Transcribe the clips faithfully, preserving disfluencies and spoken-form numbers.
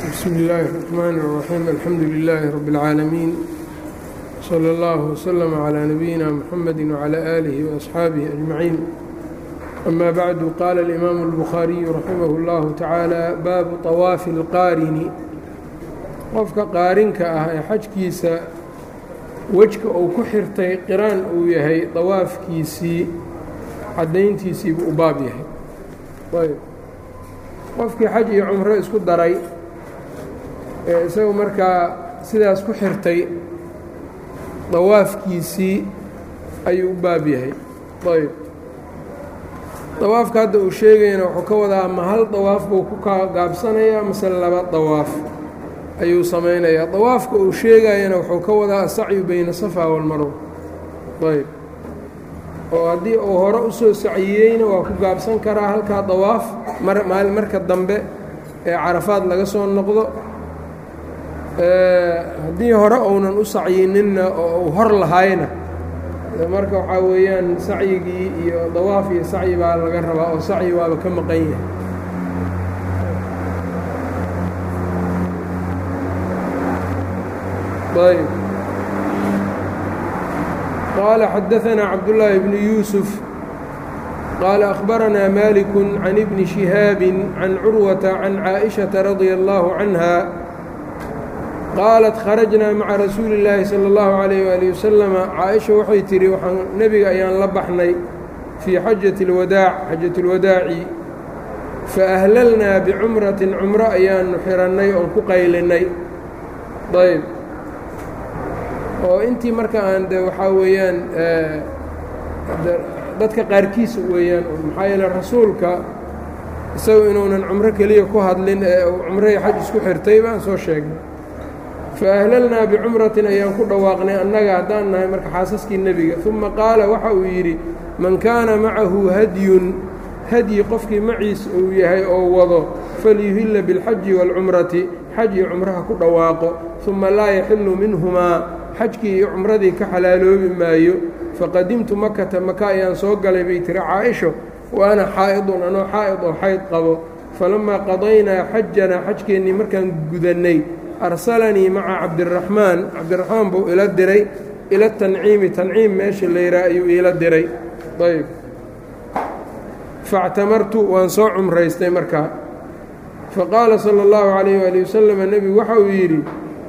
بسم الله الرحمن الرحيم الحمد لله رب العالمين صلى الله وسلم على نبينا محمد وعلى آله وأصحابه أجمعين أما بعد قال الإمام البخاري رحمه الله تعالى باب طواف القارن qofka qaarinka ah ee xajkiisa wejka uu ku xirtay qiraan uu yahay dawaafkiisii caddayntiisii buu u baab yahay ayb qofkii xaj iyo cumro isku daray ee isagu markaa sidaas ku xirtay dawaafkiisii ayuu u baab yahay ayb dawaafka hadda uu sheegayana wuxuu ka wadaa ma hal dawaaf buu ku gaabsanayaa mase laba dawaaf ayuu samaynayaa dawaafka uu sheegayana wuxuu ka wadaa asacyu bayna safa walmarwa ayb oo haddii uu hore usoo saciyeyna waa ku gaabsan karaa halkaa dawaaf maali marka dambe ee carafaad laga soo noqdo haddii hore uunan u sacyininna oo uu hor lahayna marka waxaa weeyaan sacyigii iyo dawaaf iyo sacyi baa laga rabaa oo sacyi waaba ka maqan yahay طيب قال حدثنا عبد الله بن يوسف قال أخبرنا مالك عن ابن شهاب عن عروة عن عائشة رضي الله عنها قالت خرجنا مع رسول الله صلى الله عليه وآله وسلم عائشة waxay tiri waxaan nebiga ayaan la baxnay في xaجة الوداع xaجة الوداaع فأهللnaa بcمرة cمro ayaanu xirannay oon ku qaylinay ayb oo intii marka aan de waxaa weeyaan dadka qaarkiisa weeyaan maxaa yeele rasuulka isagu inuunan cumro keliya ku hadlin ee uu cumrohii xaj isku xirtay baan soo sheegnay fa ahlalnaa bicumratin ayaan ku dhawaaqnay annaga haddaan nahay marka xaasaskii nebiga uma qaala waxa uu yidhi man kaana macahu hadyun hadyi qofkii maciis uu yahay oo wado falyuhilla biاlxaji wاlcumrati xaj iyo cumraha ku dhawaaqo uma laa yaxilu minhumaa xajkii iyo cumradii ka xalaaloobi maayo faqadimtu makata maka ayaan soo galay bay tiri caaisho wa ana xaa'idun anoo xaa'id oo xayd qabo falamaa qadaynaa xajanaa xajkeennii markaan gudannay arsalanii maca cabdiraxmaan cabdiraxmaan buu ila diray ila tanciimi tanciim meesha la yidhaha ayuu iila diray ayb faactamartu waan soo cumraystay markaa faqaala sala اllahu calayh waali wasalam nebigu waxa uu yidhi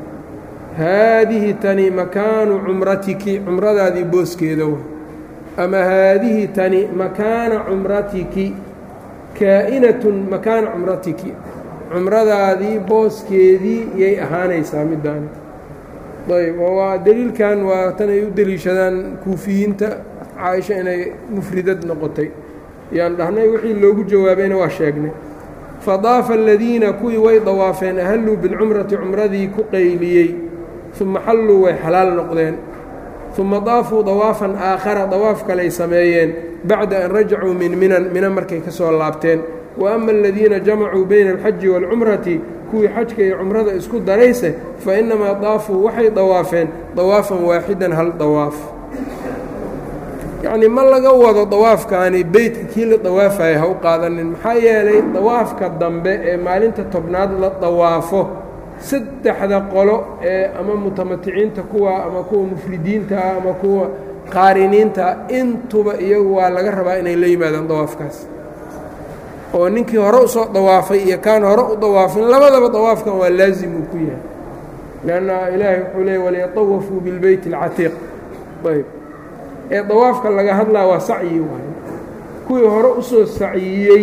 haadihi tani makaanu cumratiki cumradaadii booskeeda wa ama haadihi tani makaana cumratiki kaa'inatun makaana cumratiki cumradaadii booskeedii yay ahaanaysaa middaani ayb oo waa deliilkan waa tan ay u deliishadaan kuufiyiinta caaisha inay mufridad noqotay yaan dhahnay wixii loogu jawaabayna waa sheegnay fadaafa aladiina kuwii way dawaafeen ahalluu bilcumrati cumradii ku qayliyey uma xalluu way xalaal noqdeen uma daafuu dawaafan aakhara dawaaf kaley sameeyeen bacda an rajacuu min minan mina markay ka soo laabteen wa ama aladiina jamacuu bayna alxaji waalcumrati kuwii xajka iyo cumrada isku darayse fa innamaa daafuu waxay dawaafeen dawaafan waaxidan hal dawaaf yacnii ma laga wado dawaafkaani beytka kii la dawaafaya ha u qaadanin maxaa yeelay dawaafka dambe ee maalinta tobnaad la dawaafo saddexda qolo ee ama mutamaticiinta kuwa ama kuwa mufridiinta ah ama kuwa qaariniinta intuba iyagu waa laga rabaa inay la yimaadaan dawaafkaas oo ninkii hore usoo dawaafay iyo kaan hore u dawaafin labadaba dawaafkan waa laazim uu ku yahay leanna ilaahay wuxuu leeyay waliyatawafuu bilbeyti اlcatiiq ayb ee dawaafka laga hadlaa waa sacyi waayo kuwii hore usoo sacyiyey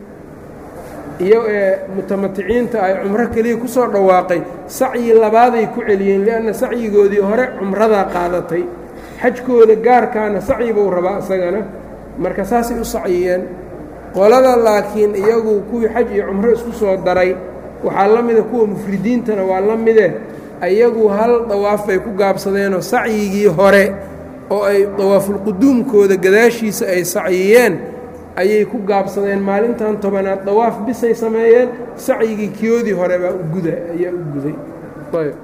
iyo ee mutamaticiinta ay cumro keliya ku soo dhawaaqay sacyi labaaday ku celiyeen lianna sacyigoodii hore cumradaa qaadatay xajkooda gaarkaana sacyi buu rabaa isagana marka saasay u sacyiyeen qolada laakiin iyagu kuwii xaj iyo cumro isku soo daray waxaa la mida kuwa mufridiintana waa la mide iyagu hal dawaaf bay ku gaabsadeenoo sacyigii hore oo ay dawaafulquduumkooda gadaashiisa ay sacyiyeen ayay ku gaabsadeen maalintan tobanaad dawaaf bisay sameeyeen sacyigii kiyoodii hore baa u guda ayaa u guday ayb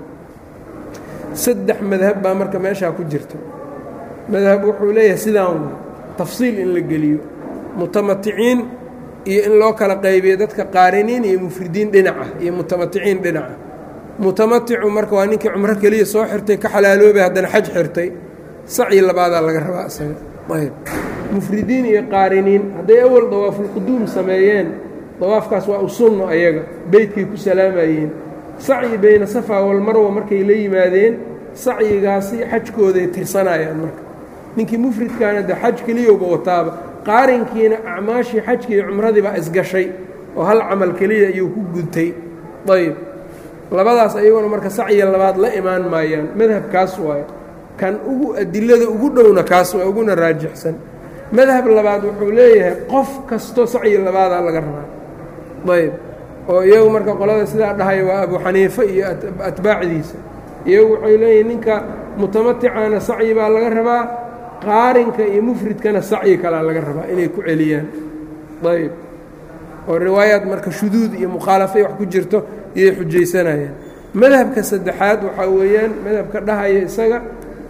saddex madhab baa marka meeshaa ku jirta madhab wuxuu leeyahay sidaan tafsiil in la geliyo mutamaticiin iyo in loo kala qaybiyo dadka qaariniin iyo mufridiin dhinaca iyo mutamaticiin dhinaca. mutamaticu marka waa ninkii cumro keliya soo xirtay ka xalaaloobay haddana xaj xirtay, sacyi labaadaa laga rabaa isaga. ayb mufridiin iyo qaariniin hadday awal dawaafulquduum sameeyeen, dawaafkaas waa u sunno ayaga, beytkay ku salaamayeen. sacyi bayna safaa walmarwa markay la yimaadeen, sacyigaasi xajkooday tirsanayaan. marka ninkii mufridkaana de xaj keliyowba wataaba, qaarinkiina acmaashii xajki iyo cumradii baa isgashay oo hal camal keliya ayuu ku gudtay. ayb labadaas ayaguna marka sacyiga labaad la imaan maayaan. madhabkaas waaye kan ugu adilada ugu dhowna kaas waa uguna raajixsan. madhab labaad wuxuu leeyahay qof kastoo sacyi labaadaa laga rabaa. ayb oo iyagu marka qolada sidaa dhahaya waa abu xaniife iyo atbaacdiisa. iyagu waxay leeyihin ninka mutamaticaana sacyi baa laga rabaa, qaarinka iyo mufridkana sacyi kalaa laga rabaa inay ku celiyaan. ayb oo riwaayaad marka shuduud iyo mukhaalafay wax ku jirto iyay xujaysanayaan. madhabka saddexaad waxaa weeyaan madhabka dhahaya isaga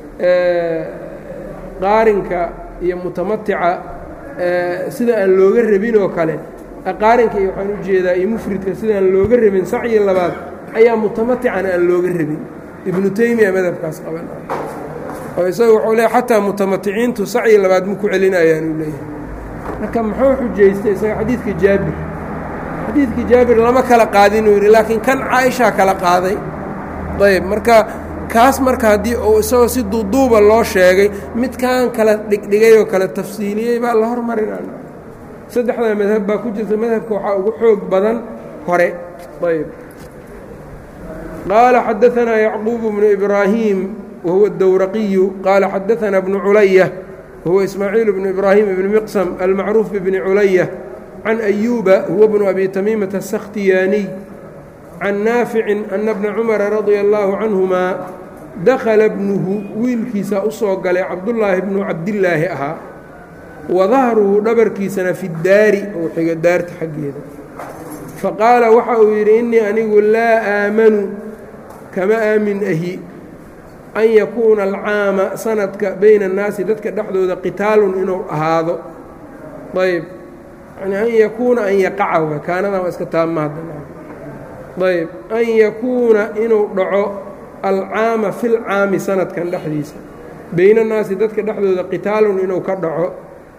qaarinka iyo mutamatica sida aan looga rabin oo kale, qaarinka iyo waxaan u jeedaa iyo mufridka sida aan looga rabin sacyi labaad ayaa mutamaticana aan looga rabin. ibnu taymiya madhabkaas qaban oo isaga wuxuu leeyahy xataa mutamaticiintu sacyi labaad ma ku celinayaan uu leeyahay. marka muxuu xujaystay isaga xadiidka jaabir. xadiidkii jaabir lama kala qaadin uu yidhi, laakiin kan caaishaa kala qaaday. ayb marka kaas marka haddii uu isagoo si duuduuba loo sheegay, midkaan kala dhigdhigay oo kala tafsiiliyey baa la hormarinana. saddexdaa madhab baa ku jirta, madhabka waxaa ugu xoog badan hore. ayb qaala xadaanaa yacquub bnu ibraahim wahuwa dowraqiyu qaala xadaanaa bnu culaya wahuwa ismaaciil bnu ibraahim ibni miqsam almacruuf bibni culaya can ayuuba huwa bnu abi tamiimata asakhtiyaaniy can naaficin ana bna cumara radia allaahu canhumaa dakhala bnuhu wiilkiisaa u soo galay cabdullaahi bnu cabdillaahi ahaa, wa dahruhu dhabarkiisana fi daari ou xiga daarta xaggeeda. faqaala waxa uu yidhi innii anigu laa aamanu kama aamin ahi an yakuuna alcaama sanadka bayna annaasi dadka dhexdooda qitaalun inuu ahaado. ayb yani an yakuuna an yaqaca wa kaanadan waa iska taamahadda. ayb an yakuuna inuu dhaco alcaama fi lcaami sanadkan dhexdiisa, bayna annaasi dadka dhexdooda qitaalun inuu ka dhaco,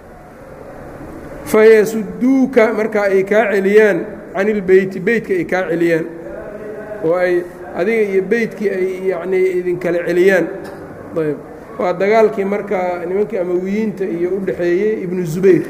fayasuduuka markaa ay kaa celiyaan can ilbeyti, beytka ay kaa celiyaan oo ay adiga iyo beytkii ay yacnii idinkala celiyaan. ayb waa dagaalkii markaa nimankii amawiyiinta iyo u dhexeeyey ibnu zubayr.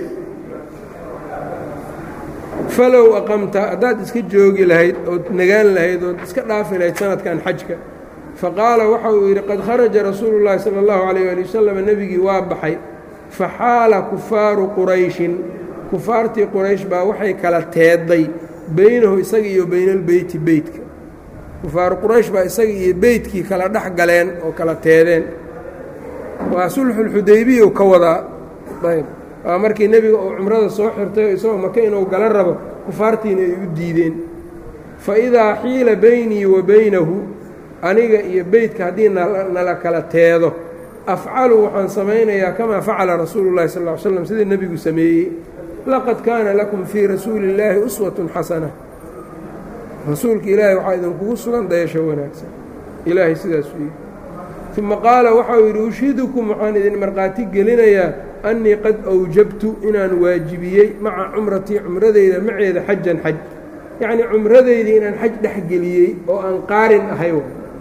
falow aqamta haddaad iska joogi lahayd ood nagaan lahayd ood iska dhaafi lahayd sanadkan xajka. faqaala waxa uu yidhi qad kharaja rasuulu llaahi sala allahu calayh ali wasalam, nebigii waa baxay. faxaala kufaaru qurayshin, kufaartii quraysh baa waxay kala teeday beynahu isaga iyo beynalbeyti, beytka. kufaaru quraysh baa isaga iyo beytkii kala dhex galeen oo kala teedeen. waa sulxulxudaybiya u ka wadaa. ayb waa markii nebiga uu cumrada soo xirtay oo isagoo maka inuu gala rabo, kufaartiina ay u diideen. fa idaa xiila beynii wa beynahu, aniga iyo beytka haddii nala kala teedo, afcalu waxaan samaynayaa kamaa facala rasuulu llahi sal ll ly slam, sida nebigu sameeyey. laqad kaana lakum fii rasuuli illaahi uswatun xasana, rasuulka ilaahay waxaa idinkugu sugan dayasho wanaagsan. ilaahay sidaasuu yidhi. uma qaala waxau yidhi ushhidukum waxaan idin markhaati gelinayaa annii qad awjabtu inaan waajibiyey maca cumratii cumradeyda maceeda xajan xaj, yacnii cumradeydii inaan xaj dhex geliyey oo aan qaarin ahay.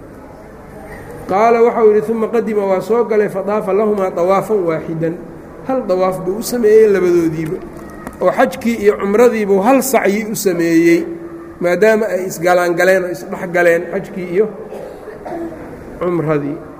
qaala waxau yidhi uma qadima waa soo galay fadaafa lahumaa dawaafan waaxidan, hal dawaaf buu u sameeyey labadoodiiba, oo xajkii iyo cumradiibuu hal sacyi u sameeyey maadaama ay isgalaangaleen oo isdhexgaleen xajkii iyo cumradii.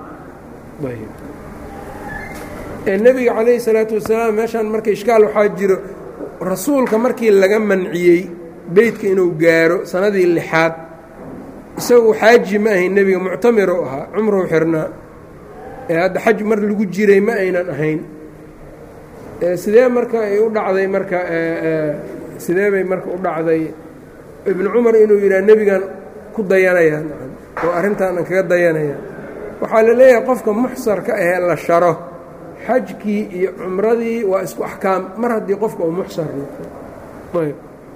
nebiga calayhi salaatu wasalaam meeshaan marka ishkaal waxaa jiro, rasuulka markii laga manciyey beytka inuu gaaro sanadii lixaad, isagu xaaji ma ahayn, nebiga muctamiruu ahaa, cumruu xirnaa, ee hadda xaj mar lagu jiray ma aynan ahayn. sidee marka ay u dhacday marka sidee bay marka u dhacday ibnu cumar inuu yidhaha nebigan ku dayanayaan oo arrintaanan kaga dayanayaan? waxaa la leeyahay qofka muxsarka ahee la sharo, xajkii iyo cumradii waa isku axkaam mar haddii qofka uu muxsar noqdo. ayb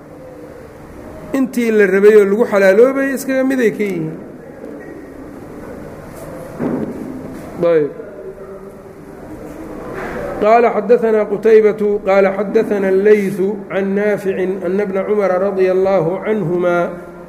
intii la rabay oo lagu xalaaloobayay iskaga miday ka yihiin ayb qaala xadaثanaa qutaybatu qaala xadaثana اllayثu can naafici ana bna cumara radia اllaahu canهumaa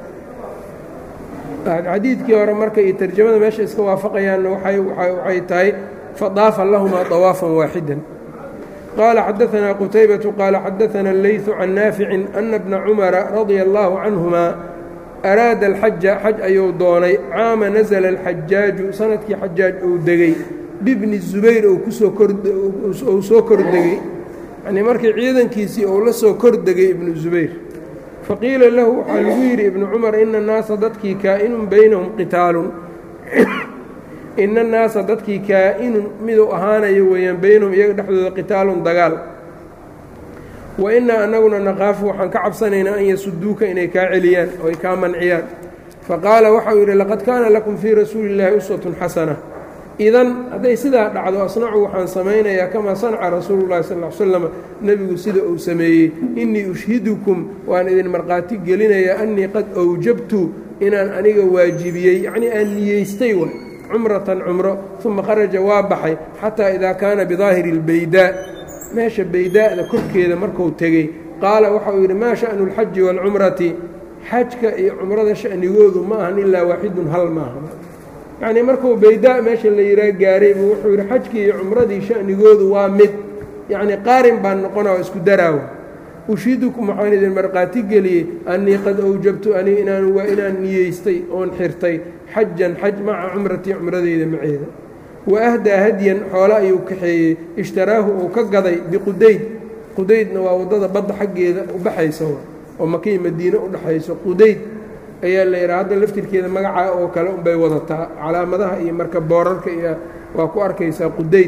xadiidkii hore marka iyo tarjamada meesha iska waafaqayaanna waxay tahay fadaafa lahumaa طawaafan waaxida qaala xadaثanaa qutaybatu qaala xadaثana اllayثu can naaficin ana bna cumara radia اllaahu canهumaa araada alxaja xaj ayuu doonay caama nasla alxajaaju sanadkii xajaaj uu degey bibni zubayr ou kusoo korou soo kordegey yanii markii ciidankiisii ou la soo kordegay ibnu zubayr faqiila lahu waxaa lagu yidhi ibnu cumar ina annaasa dadkii kaa'inun baynahum qitaalun ina annaasa dadkii kaa'inun miduu ahaanayo weeyaan baynahum iyaga dhexdooda qitaalun dagaal wa innaa annaguna naqaafu waxaan ka cabsanaynaa an yasuduuka inay kaa celiyaan oo ay kaa manciyaan faqaala waxau yidhi laqad kaana lakum fii rasuuli illaahi uswatun xasana idan hadday sidaa dhacdo asnacu waxaan samaynayaa kamaa sanca rasuulu llahi sal l slam nebigu sida uu sameeyey innii ushhidukum waan idin markhaati gelinayaa annii qad awjabtu inaan aniga waajibiyey yacnii aan niyeystay wa cumratan cumro uma kharaja waa baxay xataa idaa kaana bidaahiri اlbaydaa meesha baydaa'da korkeeda marku tegey qaala waxauu yidhi maa sha'nu اlxaji wاlcumrati xajka iyo cumrada sha'nigoodu ma ahan ilaa waaxidun hal maaha yacnii markuu baydaa meesha la yidhaha gaaray buu wuxuu yidhi xajkii iyo cumradii sha'nigoodu waa mid yacnii qaarin baan noqona oo isku daraawa ushidukum waxaan idin markhaati geliyey annii qad awjabtu aniga inaan waa inaan niyeystay oon xirtay xajan xaj maca cumratii cumradeyda maceeda wa ahdaa hadyan xoole ayuu kaxeeyey ishtaraahu uu ka gaday biqudayd qudaydna waa waddada badda xaggeeda u baxaysa oo makii madiine u dhexayso qudayd ayaa la yidhaha hadda laftirkeeda magacaa oo kale unbay wadataa calaamadaha iyo marka boorarka iyo waa ku arkaysaa qudayd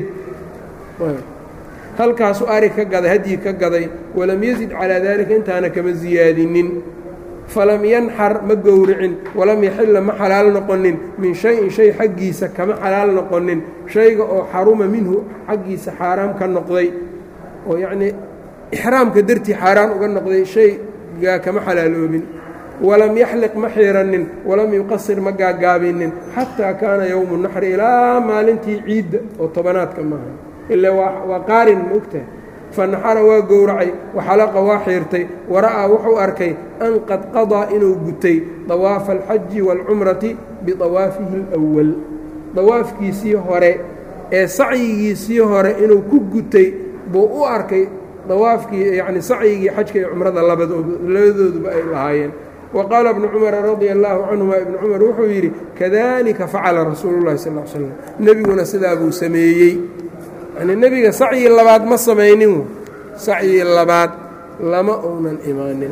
halkaasu ari ka gaday hadyi ka gaday walam yazid calaa daalika intaana kama siyaadinin falam yanxar ma gowricin walam yaxilla ma xalaal noqonin min shay-in shay xaggiisa kama xalaal noqonin shayga oo xaruma minhu xaggiisa xaaraam ka noqday oo yacnii ixraamka dartii xaaraan uga noqday shaygaa kama xalaaloobin walam yaxliq ma xiiranin walam yuqasir ma gaagaabinin xataa kaana yowmu naxri ilaa maalintii ciidda oo tobanaadka maaha ilaa waa qaarin ma ogtahay fanaxara waa gowracay waxalaqa waa xiirtay wara'aa wuxuu arkay an qad qadaa inuu gutay dawaafa alxaji waalcumrati bidawaafihi اlأwal dawaafkiisii hore ee sacyigiisii hore inuu ku gutay buu u arkay dawaafkii yacni sacyigii xajka iyo cumrada labadooduba ay lahaayeen wa qaala ibnu cumara radia allaahu canhuma ibnu cumar wuxuu yidhi kadalika facala rasuulu llahi sal l slam nebiguna sidaa buu sameeyey yani nebiga sacyi labaad ma samaynin sacyi labaad lama uunan imaanin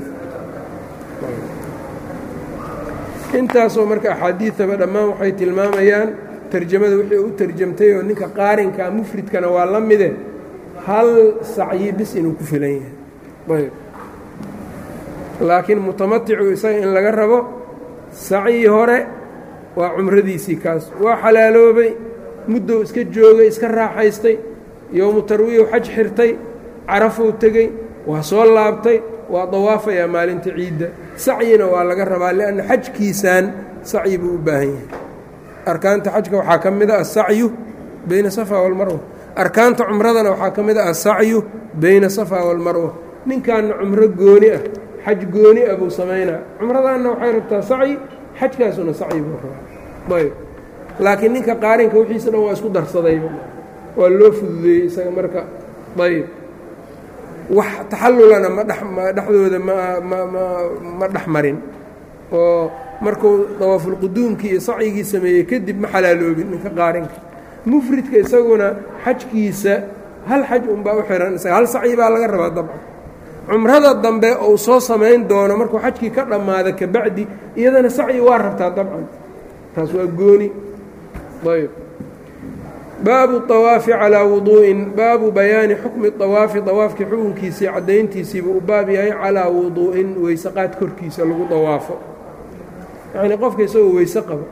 intaasoo marka axaadiidaba dhammaan waxay tilmaamayaan tarjamada wixii u tarjamtay oo ninka qaarinkaa mufridkana waa la mide hal sacyi bis inuu ku filan yahay ayb laakiin mutamaticu isaga in laga rabo sacyi hore waa cumradiisii kaas waa xalaaloobay muddow iska joogay iska raaxaystay yowmu tarwiihu xaj xirtay carafuu tegey waa soo laabtay waa dawaafayaa maalinta ciidda sacyina waa laga rabaa lianna xajkiisaan sacyi buu u baahan yahay arkaanta xajka waxaa ka mid a asacyu bayna safa walmarwa arkaanta cumradana waxaa ka mid a asacyu bayna safa walmarwa ninkaanna cumro gooni ah xaj gooni ah buu samaynaa cumradaanna waxay rabtaa sacyi xajkaasuna sacyi buu rabaa ayb laakiin ninka qaarinka wixiisa dhan waa isku darsadayba waa loo fududeeyey isaga marka ayb wax taxallulana ma dhexdooda ma dhex marin oo markuu dawaafulquduumkii iyo sacyigii sameeyey kadib ma xalaaloobin ninka qaarinka mufridka isaguna xajkiisa hal xaj unbaa u xihan isaga hal sacyi baa laga rabaa dabcan cumrada dambe uu soo samayn doono markuu xajkii ka dhammaada kabacdi iyadana sacyi waa rabtaa dabcan taas waa gooni ayb baabu طawaafi calىa wuduuءin baabu bayaani xukmi طawaafi طawaafkii xukunkiisii caddayntiisiiba u baab yahay calىa wuduu'in weyseqaad korkiisa lagu طawaafo yacnii qofka isagoo weyse qaba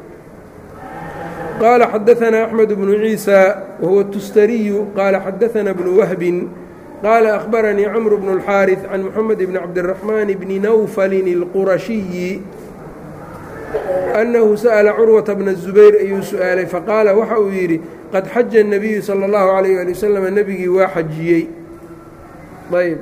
qaala xadaثanaa أxmed bnu ciisa wahuwa tustariyu qaala xadaثana bnu wahbin qaala akhbaranii cmr bn الxاariث can mxamed bn cabdالرaحman bni nawflin الqurashiyi أnnahu sa'la curwaةa bna الزubayr ayuu su-aalay faqaala waxa uu yidhi qad xaja الnabiyu salى الlahu عalيyه ali waslm nebigii waa xajiyey ayb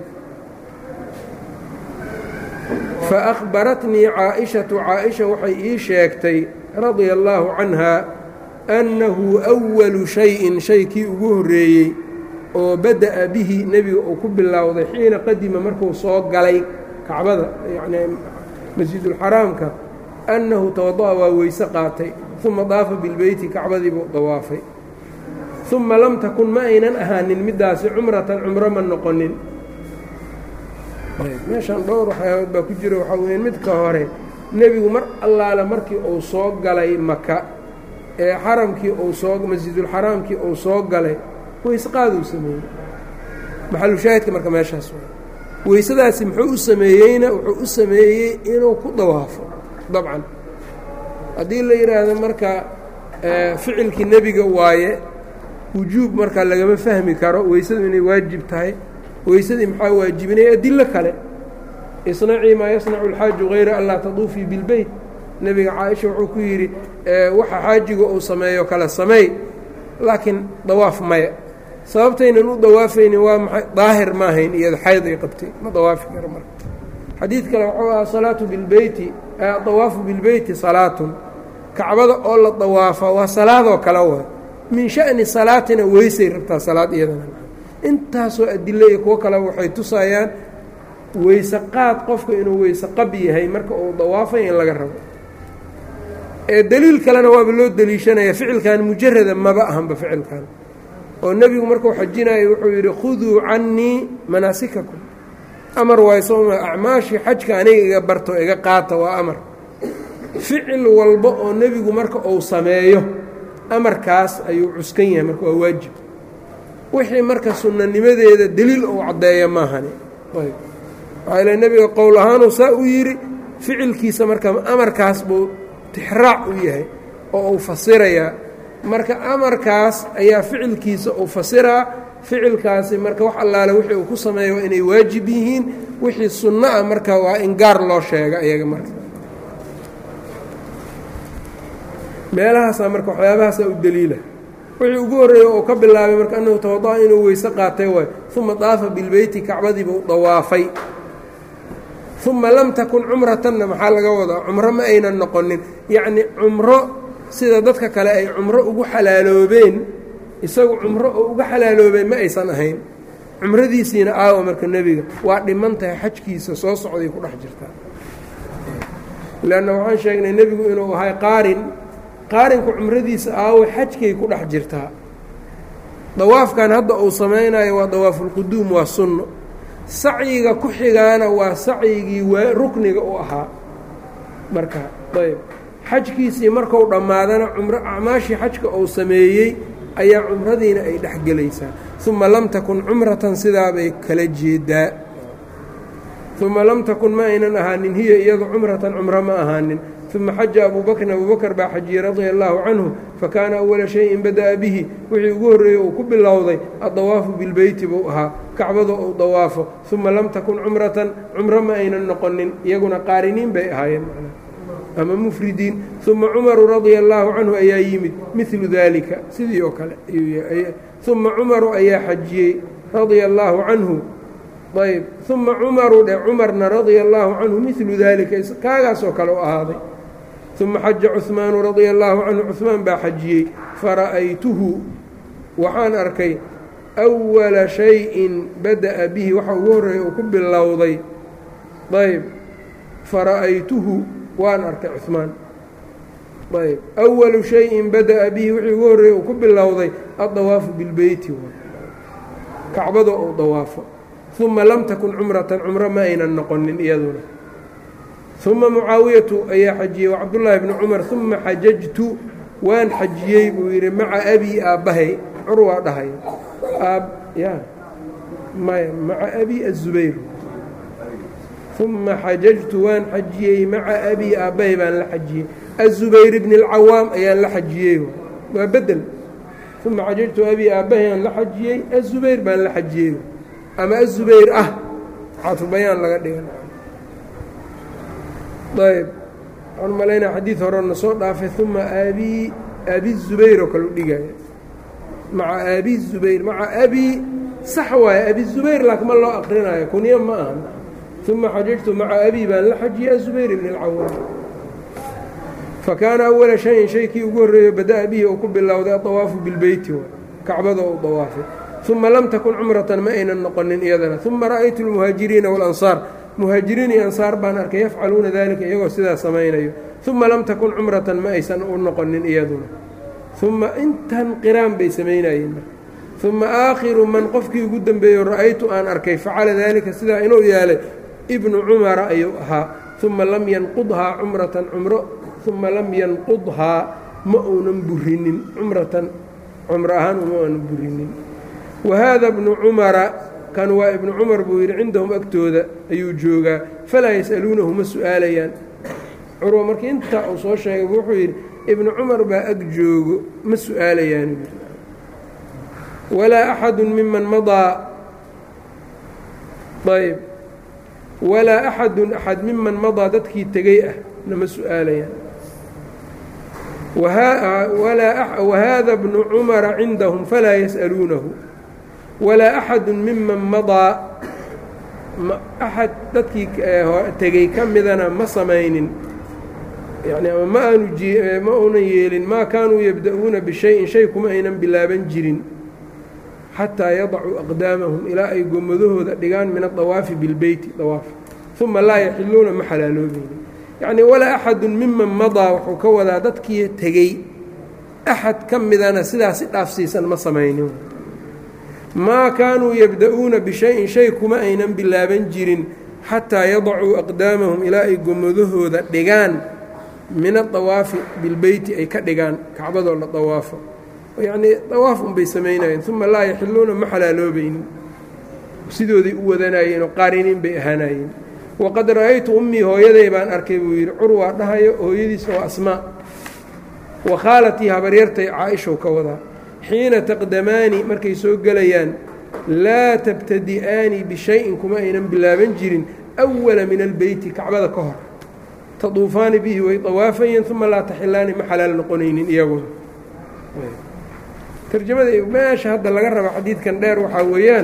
faأkhbaratnii caaئiشhaةu caaئiشha waxay ii sheegtay radia الlahu canha أnnahu أwalu شhayin shay kii ugu horeeyey oo bada'a bihi nebiga uu ku bilowday xiina qadima markuu soo galay kacbada yani masjidulxaraamka annahu tawada'a waa weyse qaatay uma daafa bilbeyti kacbadii buu dawaafay uma lam takun ma aynan ahaanin middaasi cumratan cumro ma noqonin meeshaan dhowr waxyaabood baa ku jira waxaa weya midka hore nebigu mar allaale markii uu soo galay maka ee xaramkii uu soo masjidulxaraamkii uu soo galay weyse qaaduu sameeyey maxalushaahidka marka meeshaas way weysadaasi muxuu u sameeyeyna wuxuu u sameeyey inuu ku dawaafo dabcan haddii la yidhaahdo marka ficilkii nebiga waaye wujuub marka lagama fahmi karo weysadu inay waajib tahay weysadii maxaa waajibinaya adilo kale isnacii maa yasnacu alxaaju hayra an laa taduufii bilbeyt nebiga caaisha wuxuu ku yidhi waxa xaajiga uu sameeyo kale sameey laakiin dawaaf maya sababtaynan u dawaafaynin waa maxay daahir ma ahayn iyada xayd ay qabtay ma dawaafi karo marka xadiid kale wuxuu ahaa salaatu bilbeyti dawaafu bilbeyti salaatun kacbada oo la dawaafa waa salaadoo kale waa min sha'ni salaatina weysay rabtaa salaad iyadana intaasoo adilo iyo kuwo kaleba waxay tusayaan weyse qaad qofka inuu weyse qab yahay marka uu dawaafay in laga rabo ee deliil kalena waaba loo deliishanaya ficilkan mujarada maba ahanba ficilkan oo nebigu markuu xajinayo wuxuu yidhi khuduu cannii manaasikakum amar waay sooma acmaashii xajka aniga iga barto iga qaata waa amar ficil walba oo nebigu marka uu sameeyo amarkaas ayuu cuskan yahay marka waa waajib wixii marka sunnanimadeeda deliil uu caddeeya maahani ayb waxaa ile nebiga qowl ahaanuu saa u yidhi ficilkiisa marka amarkaas buu tixraac u yahay oo uu fasirayaa marka amarkaas ayaa ficilkiisa uu fasiraa ficilkaasi marka wax allaale wixii uu ku sameeyo waa inay waajib yihiin wixii sunno ah marka waa in gaar loo sheega iyaga marka meelahaasaa marka waxyaabahaasaa u deliila wixii ugu horreeya uu ka bilaabay marka annahu tawada'a inuu weyse qaatay waay uma daafa bilbeyti kacbadiiba u dawaafay uma lam takun cumratanna maxaa laga wadaa cumro ma aynan noqonin yacni cumro sida dadka kale ay cumro ugu xalaaloobeen isagu cumro oo uga xalaaloobeen ma aysan ahayn cumradiisiina aawa marka nebiga waa dhiman tahay xajkiisa soo socday ku dhex jirtaa leanna waxaan sheegnay nebigu inuu ahay qaarin qaarinku cumradiisa aawa xajkay ku dhex jirtaa dawaafkan hadda uu samaynayo waa dawaafulquduum waa sunno sacyiga ku xigaana waa sacyigii waa rukniga u ahaa marka ayb xajkiisii marku dhammaadana cumro acmaashii xajka uu sameeyey ayaa cumradiina ay dhex gelaysaa uma lam takun cumratan sidaabay kala jeedaa uma lam takun ma aynan ahaanin hiya iyadu cumratan cumro ma ahaanin uma xaja abuu bakrin abuu bakr baa xajiyey radia allaahu canhu fakaana awala shayin bada'a bihi wixii ugu horreeyey uu ku bilowday addawaafu bilbeyti buu ahaa kacbada uu dawaafo uma lam takun cumratan cumro ma aynan noqonin iyaguna qaariniin bay ahaayeen macnaa ama mufridiin uma cumaru radia allaahu canhu ayaa yimid milu daalika sidii oo kale uma cumaru ayaa xajiyey radia allaahu canhu ayb uma cumaru dhe cumarna radia allaahu canhu milu daalika kaagaasoo kale u ahaaday uma xaja cuhmaanu radia allaahu canhu cuhmaan baa xajiyey fara'aytuhu waxaan arkay awala shayin bada'a bihi waxa ugu horreeya uu ku bilowday ayb fara'aytuhu waan arkay cuhmaan ayb awalu shayin bada'a bihi wixii ugu horreeya uu ku bilowday addawaafu bilbeyti kacbada uu dawaafo uma lam takun cumratan cumro ma aynan noqonin iyaduna uma mucaawiyatu ayaa xajiyey waa cabdullaahi bni cumar uma xajajtu waan xajiyey buu yidhi maca abii aabbahay curwaa dhahay aab ya maya maca abi aلzubayr uma xajajtu waan xajiyey maca abii aabbahay baan la xajiyey aلzubayr bni اlcawaam ayaan la xajiyey waa bedel uma xajajtu abii aabbahay aan la xajiyey aلzubayr baan la xajiyey ama aلزubayr ah caطfu bayaan laga dhigan. ayb waxaan malaynaa xadiid horena soo dhaafay uma abi abi الزubayr oo kale u dhigaya maca abi الزubayr maca abi sax waaye abi الزubayr laakiin ma loo aqrinayo kunyo ma aha. uma xajajtu maca abi baan la xajiya الزubayr bn الcawaam. fakaana awala shayin shaykii ugu horreeyo bada'a bihi oo ku bilowday adawaafu bilbeyti kacbada u dawaafay. uma lam takun cumratan ma aynan noqonin iyadana. uma ra'aytu اlmuhaajiriina wاlansaar muhaajiriin iyo ansaar baan arkay yafcaluuna dalika iyagoo sidaa samaynayo. uma lam takun cumratan ma aysan u noqonin iyaduna. uma intan qiraan bay samaynayeen. uma aakhiru man qofkii ugu dembeeyo ra'aytu aan arkay facala daalika sidaa inuu yeelay ibnu cumara ayuu ahaa. uma lam yanqudhaa cumratan cumro uma lam yanqudhaa ma uunan burinin cumratan cumro ahaan uma uunan burinin. wa haada bnu cumara kan waa ibnu cumar buu yidhi cindahum agtooda ayuu joogaa falaa yas'aluunahu ma su'aalayaan. curwa markii intaa uu soo sheegay wuxuu yidhi ibnu cumar baa ag joogo ma su'aalayaan. walaa axadu miman madaa ayb walaa axadun axad miman madaa dadkii tegey ah nama su'aalayaan. wahaada bnu cumara cindahum falaa yas'aluunahu walaa axadu miman madaa axad dadkii tegey ka midana ma samaynin yani ama ma aanu ma uunan yeelin maa kaanuu yabda'uuna bishayin shay kuma aynan bilaaban jirin xataa yadacuu aqdaamahum ilaa ay gomadahooda dhigaan min adawaafi bilbeyti dawaaf uma laa yaxiluuna ma xalaaloobaynin. yacnii walaa axadun miman madaa wuxuu ka wadaa dadkii tegey axad ka midana sidaasi dhaafsiisan ma samaynin. maa kaanuu yabda'uuna bishayin shay kuma aynan bilaaban jirin xataa yadacuu aqdaamahum ilaa ay gomadahooda dhigaan min adawaafi bilbeyti ay ka dhigaan kacbadoo la dawaafo. yacnii dawaaf unbay samaynayeen. uma laa yaxiluuna ma xalaaloobaynin sidooday u wadanayeen oo qaariniin bay ahaanayeen. waqad ra'aytu ummii hooyaday baan arkay buu yidhi curwaa dhahayo hooyadiisa waa asmaa wa khaalatii habaryartay caaishow ka wadaa xiina taqdamaani markay soo gelayaan laa tabtadi'aani bishayin kuma aynan bilaaban jirin awala min albeyti kacbada ka hor taduufaani bihi way dawaafayeen uma laa taxilaani ma xalaal noqonaynin iyaguna. tarjamada meesha hadda laga raba xadiidkan dheer waxaa weeyaan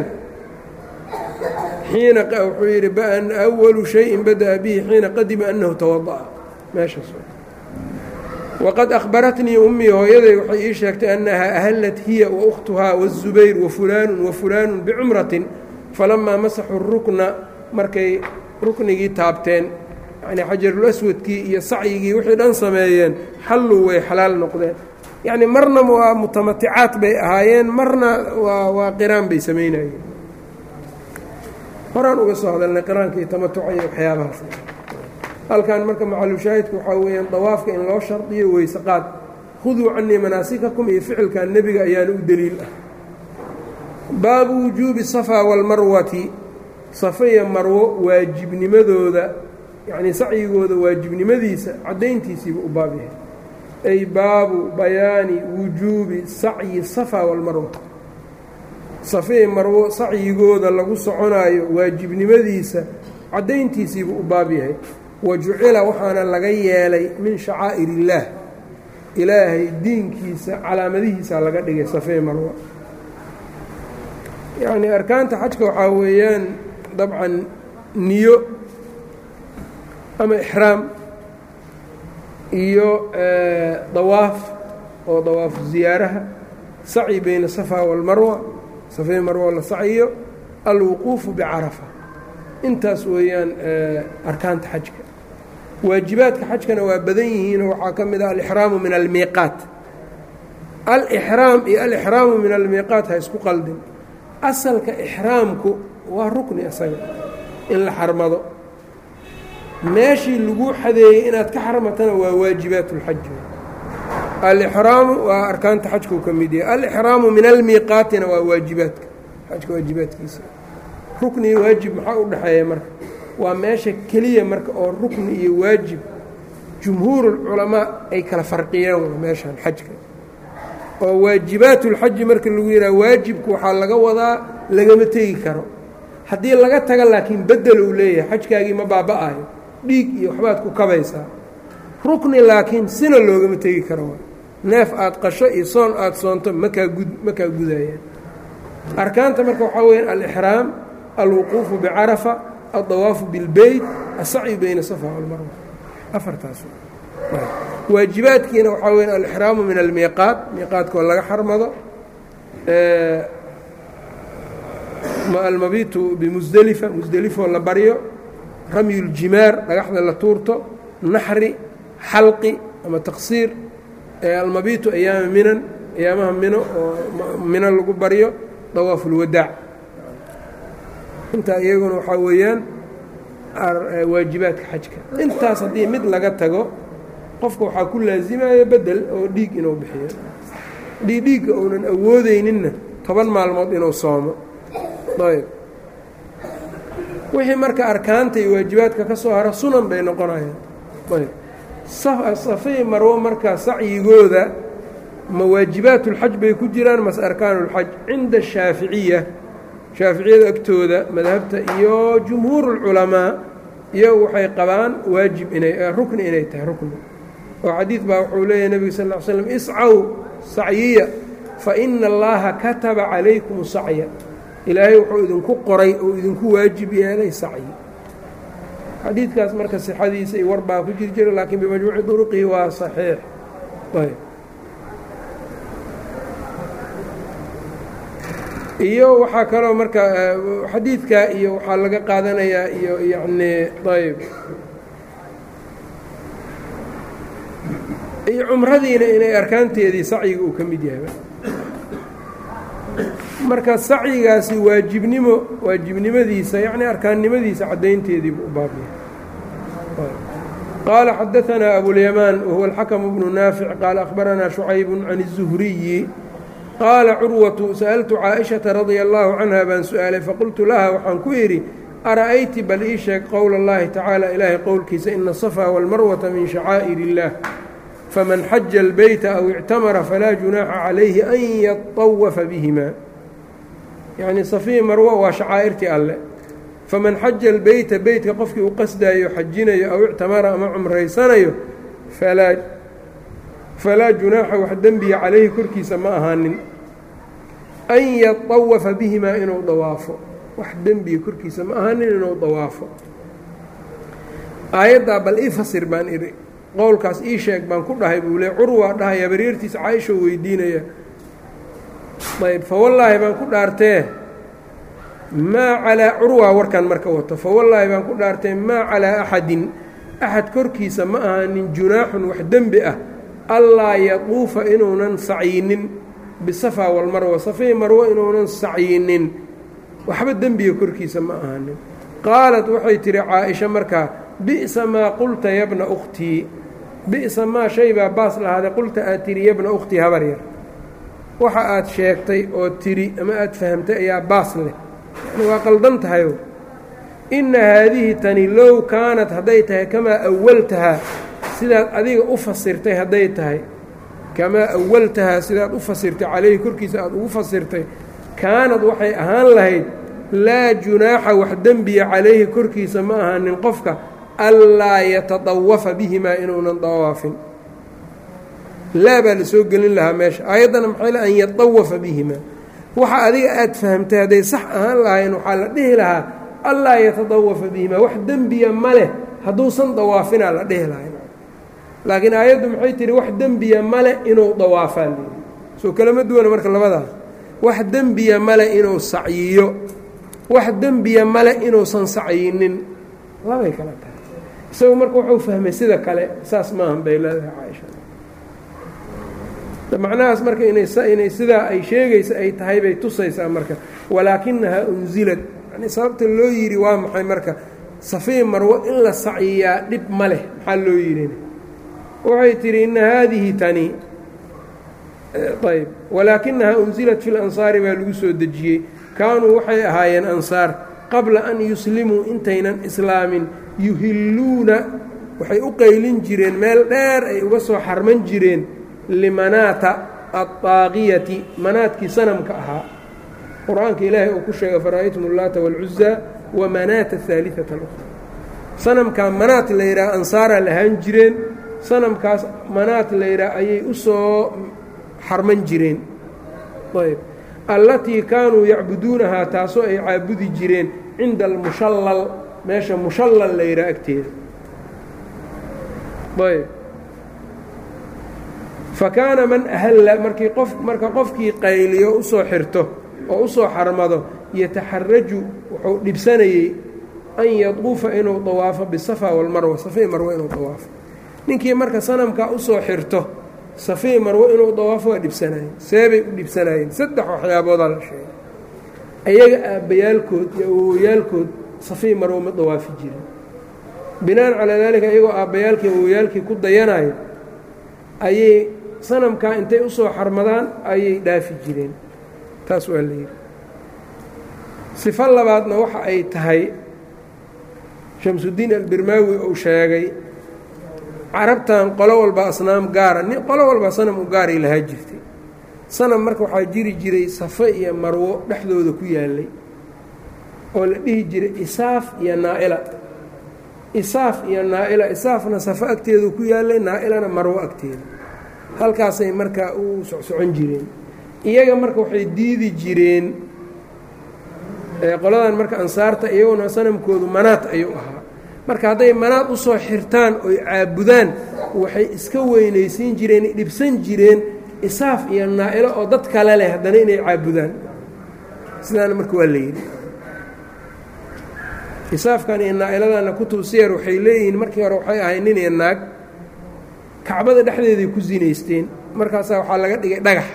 xiina wuxuu yidhi awalu shayin bada'a bihi xiina qadima annahu tawada'a meeshaas. waqad akhbaratnii ummii hooyaday waxay ii sheegtay annahaa ahallat hiya wa ukhtuhaa waالzubayr wafulaanu wafulaanu bicumratin falamaa masaxuu rukna markay ruknigii taabteen yani xajarulaswadkii iyo sacyigii wixii dhan sameeyeen xalluu way xalaal noqdeen. yacni marna waa mutamaticaad bay ahaayeen marna waa waa qiraan bay samaynayeen. horaan uga soo hadalnay qiraanka iyo tamatuca iyo waxyaabahaas. halkan marka macalushaahidku waxaa weeyaan dawaafka in loo shardiyo weyse qaad khuduu canii manaasikakum iyo ficilkan nebiga ayaana u deliil ah. baabu wujuubi safaa waalmarwati safa iyo marwo waajibnimadooda yacnii sacyigooda waajibnimadiisa caddayntiisiiba u baab yahay. ay baabu bayaani wujuubi sacyi safaa waalmarwa safee marwo sacyigooda lagu soconaayo waajibnimadiisa caddayntiisiiba u baab yahay. wa jucila waxaana laga yeelay min shacaa'ir illaah ilaahay diinkiisa calaamadihiisa laga dhigay safee marwa. yacnii arkaanta xajka waxaa weeyaan dabcan niyo ama ixraam iyo dawaaf oo dawaafu ziyaaraha sacyi bayna safaa waalmarwa safee marwo la sacyiyo alwuquufu bicarafa intaas weeyaan arkaanta xajka. waajibaadka xajkana waa badan yihiinoo waxaa ka mid ah alixraamu min almiiqaat. alixraam iyo alixraamu min almiiqaat ha isku qaldin. asalka ixraamku waa rukni isaga in la xarmado. meeshii lagu xadeeyey inaad ka xarmatana waa waajibaat اlxaji. alixraamu waa arkaanta xajkuu ka mid yahay. alixraamu min almiiqaatina waa waajibaadka xajka waajibaadkiisa. rukni iyo waajib maxaa u dhexeeya marka? waa meesha keliya marka oo rukni iyo waajib jumhuurulculamaa ay kala farqiyeen meeshan xajka. oo waajibaat اlxaji marka lagu yidhaha waajibku waxaa laga wadaa lagama tegi karo haddii laga taga laakiin bedel uu leeyahay xajkaagii ma baaba'ayo dhiig iyo waxbaad ku kabaysaa rukni laakiin sina loogama tegi karo neef aad qasho iyo soon aad soonto makaa gud makaa gudayaan arkaanta marka waxaa weyaan alixraam alwuquufu bicarafa aldawaafu bilbeyt asacyu bayna safa walmarwa afartaas waajibaadkiina waxaa weyaan alixraamu min almiiqaat miiqaadkoo laga xarmado almabitu bimusdelifa musdelifoo la baryo ramyu ljimaar dhagaxda la tuurto naxri xalqi ama taqsiir almabitu ayaama minan ayaamaha mino oo mino lagu baryo dawaafu lwadaac intaa iyaguna waxaa weeyaan waajibaadka xajka intaas haddii mid laga tago qofka waxaa ku laasimayo bedel oo dhiig inuu bixiyo haddii dhiigga uunan awoodeyninna toban maalmood inuu soomo ayb wixii marka arkaanta iyo waajibaadka ka soo hara sunan bay noqonayaan ayb safay marwo marka sacyigooda ma waajibaatulxaj bay ku jiraan mase arkaanulxaj cinda ashaaficiya shaaficiyada agtooda madhabta iyo jumhuurulculamaa iyagu waxay qabaan waajib inay rukni inay tahay rukni oo xadiid baa wuxuu leeyahay nebiga sal ll ly slam iscaw sacyiya fa ina allaha kataba calaykum sacya ilaahay wuxuu idinku qoray oo idinku waajib yeelay sacyi xadiidkaas marka sixadiisa iyo war baa ku jiri jira laakiin bimajmuuci duruqihi waa saxiix ayb iyo waxaa kaloo marka xadiidka iyo waxaa laga qaadanayaa iyo yacni ayb iyo cumradiina inay arkaanteedii sacyiga uu ka mid yahay marka sacyigaasi waajibnimo waajibnimadiisa yacni arkaannimadiisa caddaynteediibu u baabyahay qaala xadaanaa abulyamaan wahuwa alxakamu bnu naafic qaala akhbaranaa shucayb can الzuhriyi qaala curwatu sa'altu caaishata radia allahu canha baan su-aalay faqultu laha waxaan ku idhi ara'ayti bal ii sheeg qowla اllahi tacaala ilaahay qowlkiisa ina الصafaa wاlmarwata min shacaa'ir اllah faman xaja اlbeyta aw ictamara falaa junaaxa calayhi an yaطawafa bihima yacni safiya marwo waa shacaa'irtii alle faman xaja albeyta beytka qofkii u qasdaayo xajinayo aw ictamara ama cumraysanayo falaa falaa junaaxa wax dembiya calayhi korkiisa ma ahaanin an yatawafa bihimaa inuu dawaafo wax dembiya korkiisa ma ahaanin inuu dawaafo aayaddaa bal ii fasir baan idhi qowlkaas ii sheeg baan ku dhahay buu le curwaa dhahaya bareertiisa caaishoo weydiinaya ayb fawallaahi baan ku dhaartee maa calaa curwaa warkan marka wato fawallaahi baan ku dhaartee maa calaa axadin axad korkiisa ma ahaanin junaaxun wax dembi ah allaa yaduufa inuunan sacyinin bisafaa walmarwa safay marwo inuunan sacyinin waxba dembiga korkiisa ma ahaanin qaalat waxay tihi caaisha markaa bi'sa maa qulta yabna ukhtii bi'sa maa shay baa baas lahaada qulta aad tihi yabna ukhtii habar yar waxa aad sheegtay oo tidhi ama aad fahamtay ayaa baas leh yani waa qaldan tahayo inna haadihi tani low kaanat hadday tahay kamaa awaltahaa sidaad adiga u fasirtay hadday tahay kamaa awaltahaa sidaad u fasirtay calayhi korkiisa aad ugu fasirtay kaanad waxay ahaan lahayd laa junaaxa wax dembiya calayhi korkiisa ma ahaanin qofka allaa yatadawafa bihimaa inuunan dawaafin laa baa la soo gelin lahaa meesha aayaddana maxay le an yatawafa bihimaa waxa adiga aad fahamtay hadday sax ahaan lahayn waxaa la dhihi lahaa allaa yatadawafa bihimaa wax dembiya ma leh hadduusan dawaafinaa la dhihi lahay laakiin aayaddu maxay tihi wax dembiya male inuu dawaafaa leeyi soo kalama duwana marka labadaas wax dembiya male inuu sacyiyo wax dembiya male inuusan sacyinin labay kala tahay isagu marka wuxuu fahmay sida kale saas maahan bay leedahay caaisha macnahaas marka inay inay sidaa ay sheegaysa ay tahay bay tusaysaa marka walaakinahaa unsilad yani sababta loo yidhi waa maxay marka safii marwo in la sacyiyaa dhib ma leh maxaa loo yidhin waxay tihi ina haadihi tani ayb walaakinahaa unsilat fi lansaari baa lagu soo dejiyey kaanuu waxay ahaayeen ansaar qabla an yuslimuu intaynan islaamin yuhilluuna waxay u qaylin jireen meel dheer ay uga soo xarman jireen limanaata alطaaqiyati manaadkii sanamka ahaa qur-aanka ilaahay uu ku sheegay fara'aytum ullaata waalcuzaa wamanaata ahaaliata alukhra sanamkaa manaat la yidhaha ansaaraa lahaan jireen sanamkaas manaat la yidhaha ayay u soo xarman jireen ayb allatii kaanuu yacbuduunahaa taasoo ay caabudi jireen cinda almushallal meesha mushallal la yidhaha agteeda ayb fa kaana man ahalla markii qof marka qofkii qayliyo usoo xirto oo u soo xarmado yataxaraju wuxuu dhibsanayey an yaduufa inuu dawaafo bisafa walmarwa safii marwo inuu dawaafo ninkii marka sanamkaa usoo xirto safii marwo inuu dawaafo waa dhibsanayeen seebay u dhibsanayeen saddex waxyaaboodaa la sheegay ayaga aabbayaalkood iyo awowyaalkood safii marwo ma dawaafi jirin binaan calaa daalika iyagoo aabbayaalkii awowyaalkii ku dayanayo ayay sanamkaa intay usoo xarmadaan ayay dhaafi jireen taas waa la yidhi sifo labaadna waxa ay tahay shamsudiin albirmaawi uu sheegay carabtan qolo walba asnaam gaara nin qolo walba sanam u gaaray lahaa jirtay sanam marka waxaa jiri jiray safo iyo marwo dhexdooda ku yaallay oo la dhihi jiray isaaf iyo naa'ila isaaf iyo naa'ila isaafna safo agteedu ku yaallay naa'ilana marwo agteeda halkaasay markaa u socsocon jireen iyaga marka waxay diidi jireen qoladan marka ansaarta iyaguna sanamkoodu manaat ayuu ahaa marka hadday manaad u soo xirtaan oy caabudaan waxay iska weynaysiin jireen dhibsan jireen isaaf iyo naa'ilo oo dad kale leh haddana inay caabudaan sidaana marka waa la yidhi isaafkan iyo naa'iladana kutub siyar waxay leeyihiin markii hore waxay ahay nin iyo naag kacbada dhexdeeday ku sinaysteen markaasaa waxaa laga dhigay dhagax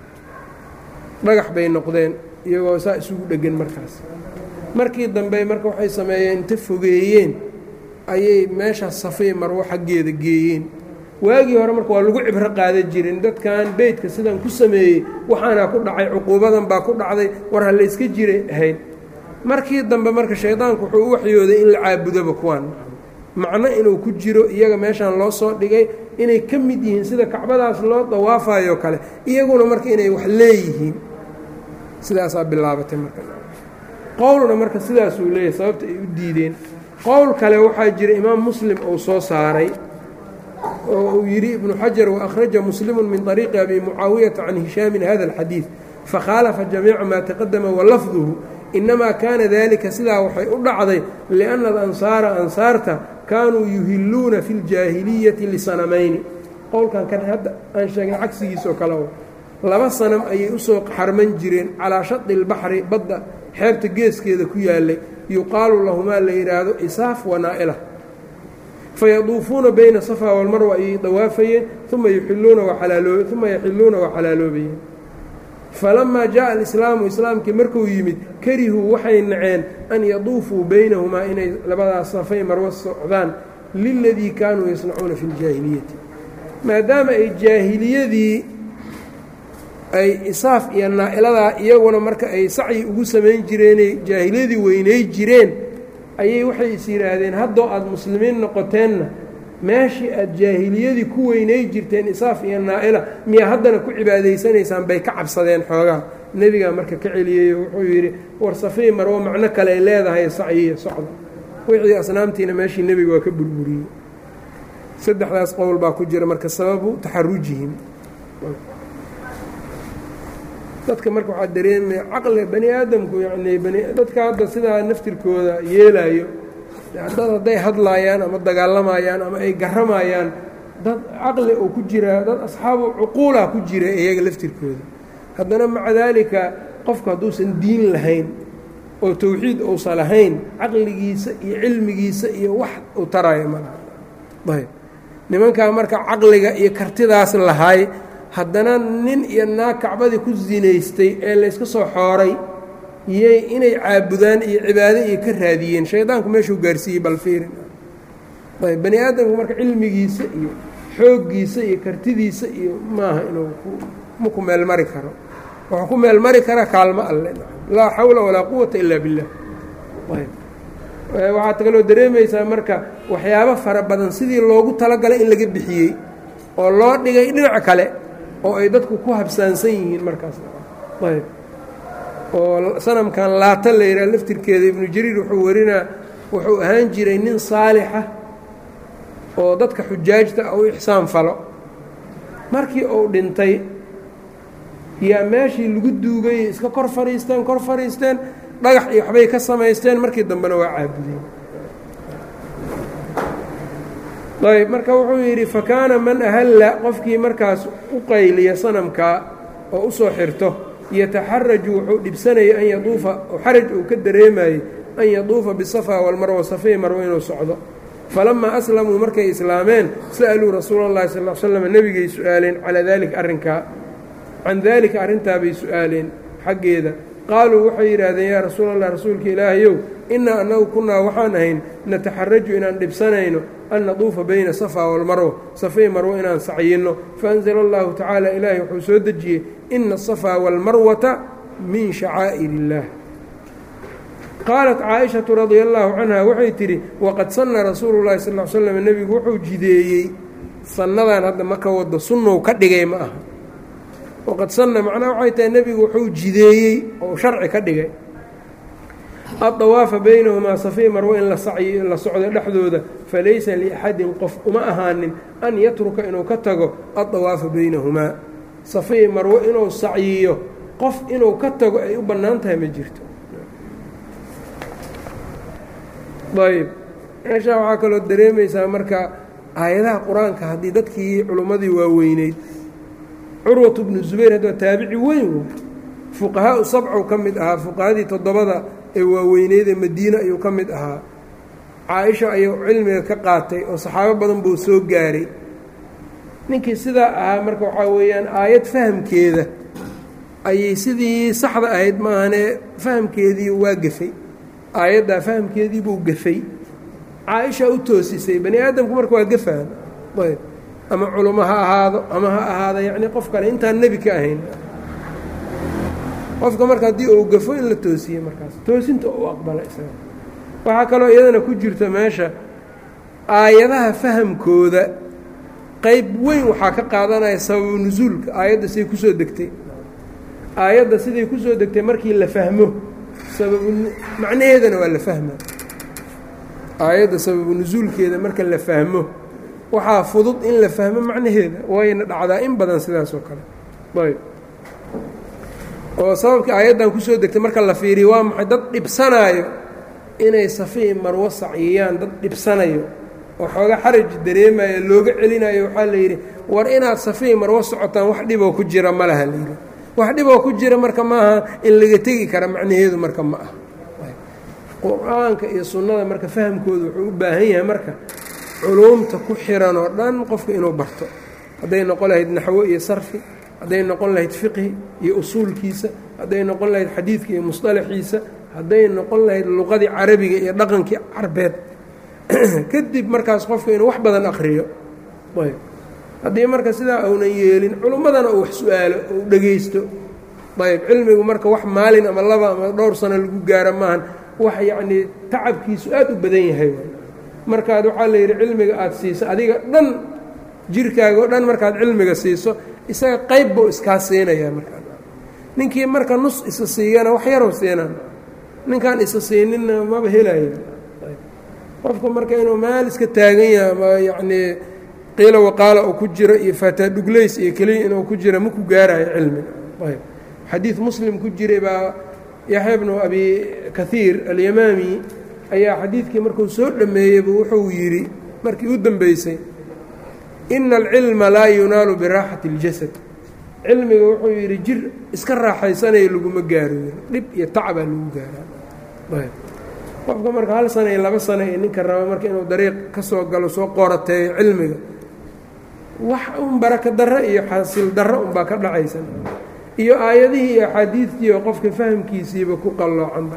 dhagax bay noqdeen iyagoo saa isugu dheggan markaas markii dambe marka waxay sameeyeen inta fogeeyeen ayay meeshaas safii marwo xaggeeda geeyeen waagii hore marka waa lagu cibro qaadan jirin dadkan beydka sidan ku sameeyey waxaana ku dhacay cuquubadan baa ku dhacday war ha layska jiray ahayd markii dambe marka shaydaanku wuxuu u waxyooday in la caabudoba kuwaan macno inuu ku jiro iyaga meeshaan loo soo dhigay inay ka mid yihiin sida kacbadaas loo dawaafayo kale iyaguna marka inay wax leeyihiin sidaasaa bilaabatay marka qowlna marka sidaasuu leeyahay sababta ay u diideen qowl kale waxaa jira imaam muslim uu soo saaray oo uu yidhi ibnu xajar waأkhraja muslimu min طariiqi abi mucaawiyata can hishaamin hada اlxadiid fakhaalafa jamiica maa taqadama walafduhu inamaa kaana dalika sidaa waxay u dhacday liأnna alansaara ansaarta kaanuu yuhiluuna fi اljaahiliyati lisanamayni qowlkan kan hadda aan sheegay cagsigiisoo kale laba sanam ayay usoo xarman jireen calaa shadi اlbaxri badda xeebta geeskeeda ku yaalay yuqaalu lahumaa la yidhaahdo isaaf wanaa'ila fayaduufuuna bayna safa walmarwa ayay dawaafayeen uma yuiluuna uma yaxiluuna waa xalaaloobayeen falamaa jaءa alislaamu islaamkii markuu yimid karihuu waxay naceen an yaduufuu baynahumaa inay labadaas safay marwo socdaan liladii kaanuu yasnacuuna fi اljaahiliyati maadaama ay jaahiliyadii ay isaaf iyo naa'iladaa iyaguna marka ay sacyi ugu samayn jireenay jaahiliyadii weynay jireen ayay waxay is yidhaahdeen haddoo aada muslimiin noqoteenna meeshii aad jaahiliyadii ku weynay jirteen isaaf iyo naa'ila miyaa haddana ku cibaadaysanaysaan bay ka cabsadeen xoogaa nebigaa marka ka celiyeyo wuxuu yidhi war safii marwo macno kale ay leedahay sacyiiyo socda wixii asnaamtiina meeshii nebiga waa ka burburiyey saddexdaas qowl baa ku jira marka sababu taxarujihim dadka marka waxaa dareemaya caqli bani aadamku yacnii bani dadka hadda sidaa naftirkooda yeelaayo dad hadday hadlaayaan ama dagaalamayaan ama ay garamayaan dad caqli oo ku jiraa dad asxaabu cuquulaa ku jira iyaga laftirkooda haddana maca daalika qofku hadduusan diin lahayn oo tawxiid uusan lahayn caqligiisa iyo cilmigiisa iyo wax uu taraayo malaha ayb nimankaa marka caqliga iyo kartidaas lahaay haddana nin iyo naag kacbadii ku zinaystay ee layska soo xooray iyay inay caabudaan iyo cibaado iyo ka raadiyeen shaydaanku meeshuu gaarsiiyey balfiirin ayb bani aadamku marka cilmigiisa iyo xooggiisa iyo kartidiisa iyo maaha inuu ma ku meel mari karo wuxuu ku meel mari karaa kaalmo alle laa xawla walaa quwata ilaa billah ayb waxaad kaloo dareemaysaa marka waxyaabo fara badan sidii loogu talagalay in laga bixiyey oo loo dhigay dhinac kale oo ay dadku ku habsaansan yihiin markaas ayb oo sanamkan laata la yidhaha laftirkeeda ibnu jariir wuxuu warinaa wuxuu ahaan jiray nin saalixa oo dadka xujaajta u ixsaan falo markii uu dhintay yaa meeshii lagu duugayey iska kor fadhiisteen kor fadhiisteen dhagax iyo waxbay ka samaysteen markii dambena waa caabudeen ayb marka wuxuu yidhi fakaana man ahalla qofkii markaas u qayliya sanamkaa oo u soo xirto yataxaraju wuxuu dhibsanayay an yaduufa xaraj uu ka dareemayey an yaduufa bisafaa walmarwa safay marwo inuu socdo falamaa aslamuu markay islaameen sa'aluu rasuula اllahi sal l slam nebigay su-aaleen calaa daalika arrinkaa can daalika arrintaabay su-aaleen xaggeeda qaaluu waxay yidhaahdeen yaa rasuula allah rasuulka ilaahayow innaa annagu kunnaa waxaan ahayn nataxaraju inaan dhibsanayno an naduufa bayna safaa walmarwa safay marwo inaan sacyinno faanzala allahu tacaala ilaahay wuxuu soo dejiyey ina asafaa walmarwata min shacaa'ir illaah qaalat caaishatu radia allaahu canha waxay tidhi waqad sanna rasuulu llahi sal l slam nebigu wuxuu jideeyey sannadan hadda ma ka wado sunnow ka dhigay ma aha waqad sanna macnaha waxay tahay nebigu wuxuu jideeyey oo sharci ka dhigay addawaafa baynahumaa safay marwo in la sacyo la socdo dhexdooda falaysa liaxadin qof uma ahaanin an yatruka inuu ka tago addawaafa baynahumaa safay marwo inuu sacyiyo qof inuu ka tago ay u bannaan tahay ma jirto ayb meeshaa waxaa kaloo dareemaysaa marka aayadaha qur-aanka haddii dadkii culummadii waaweyneyd curwatu bnu zubayr hadda taabici weyn fuqahaau sabcu ka mid ahaa fuqahadii toddobada ee waaweyneyd ee madiine ayuu ka mid ahaa caa-isha ayuu cilmiga ka qaatay oo saxaabo badan buu soo gaaray ninkii sidaa ahaa marka waxaa weeyaan aayad fahamkeeda ayay sidii saxda ahayd maahane fahamkeedii waa gafay aayaddaa fahamkeedii buu gafay caa-isha u toosisay bani aadamku marka waa gafaan ayb ama culummo ha ahaado ama ha ahaada yacni qof kale intaan nebi ka ahayn qofka marka haddii uu gafo in la toosiye markaas toosinta u aqbala isaga waxaa kaloo iyadana ku jirta meesha aayadaha fahamkooda qayb weyn waxaa ka qaadanaya sababu nusuulka aayadda siday kusoo degtay aayadda siday kusoo degtay markii la fahmo sababu macnaheedana waa la fahma aayadda sababu nusuulkeeda marka la fahmo waxaa fudud in la fahmo macnaheeda wayna dhacdaa in badan sidaas oo kale ayb oo sababkii aayaddan kusoo degtay marka la fiiriyo waa maxay dad dhibsanaayo inay safii marwo sacyiyaan dad dhibsanayo oo xooga xaraj dareemayo looga celinayo waxaa la yidhi war inaad safii marwo socotaan wax dhiboo ku jira ma laha layidhi wax dhiboo ku jira marka maaha in laga tegi kara macnaheedu marka ma ah qur-aanka iyo sunnada marka fahamkooda wuxuu u baahan yahay marka culuumta ku xiran oo dhan qofka inuu barto hadday noqon lahayd naxwo iyo sarfi hadday noqon lahayd fiqhi iyo usuulkiisa hadday noqon lahayd xadiidka iyo musطalaxiisa hadday noqon lahayd luqadii carabiga iyo dhaqankii carbeed kadib markaas qofka inuu wax badan akhriyo ayb haddii marka sidaa uunan yeelin culummadana uu wax su-aalo uu dhegaysto ayb cilmigu marka wax maalin ama laba ama dhowr sano lagu gaaro maahan wax yacnii tacabkiisu aad u badan yahay markaad waxaa la yidhi cilmiga aada siiso adiga dhan jirkaaga o dhan markaad cilmiga siiso isaga qayb buu iskaa siinayaa markaa ninkii marka nus isa siiyana wax yaroo siinaan ninkaan isa siininna maba helayo qofka marka inuu maal iska taagan yahay ama yacnii qiila waqaala uu ku jiro iyo faataa dhuglays iyo keliya inuu ku jira ma ku gaarayo cilmiga ayb xadiid muslim ku jiray baa yaxya bnu abi kahiir alyamaami ayaa xadiidkii markuu soo dhammeeyeybu wuxuu yidhi markii u dambeysay ina alcilma laa yunaalu biraaxati اljasad cilmiga wuxuu yidhi jir iska raaxaysanaya laguma gaaro dhib iyo tacbaa lagu gaaraa qofka marka hal sana iyo laba sana iyo ninka raba marka inuu dariiq ka soo galo soo qorateeyo cilmiga wax un baraka darro iyo xasil darro unbaa ka dhacaysan iyo aayadihii iyo axaadiidtii oo qofka fahamkiisiiba ku qalloocanba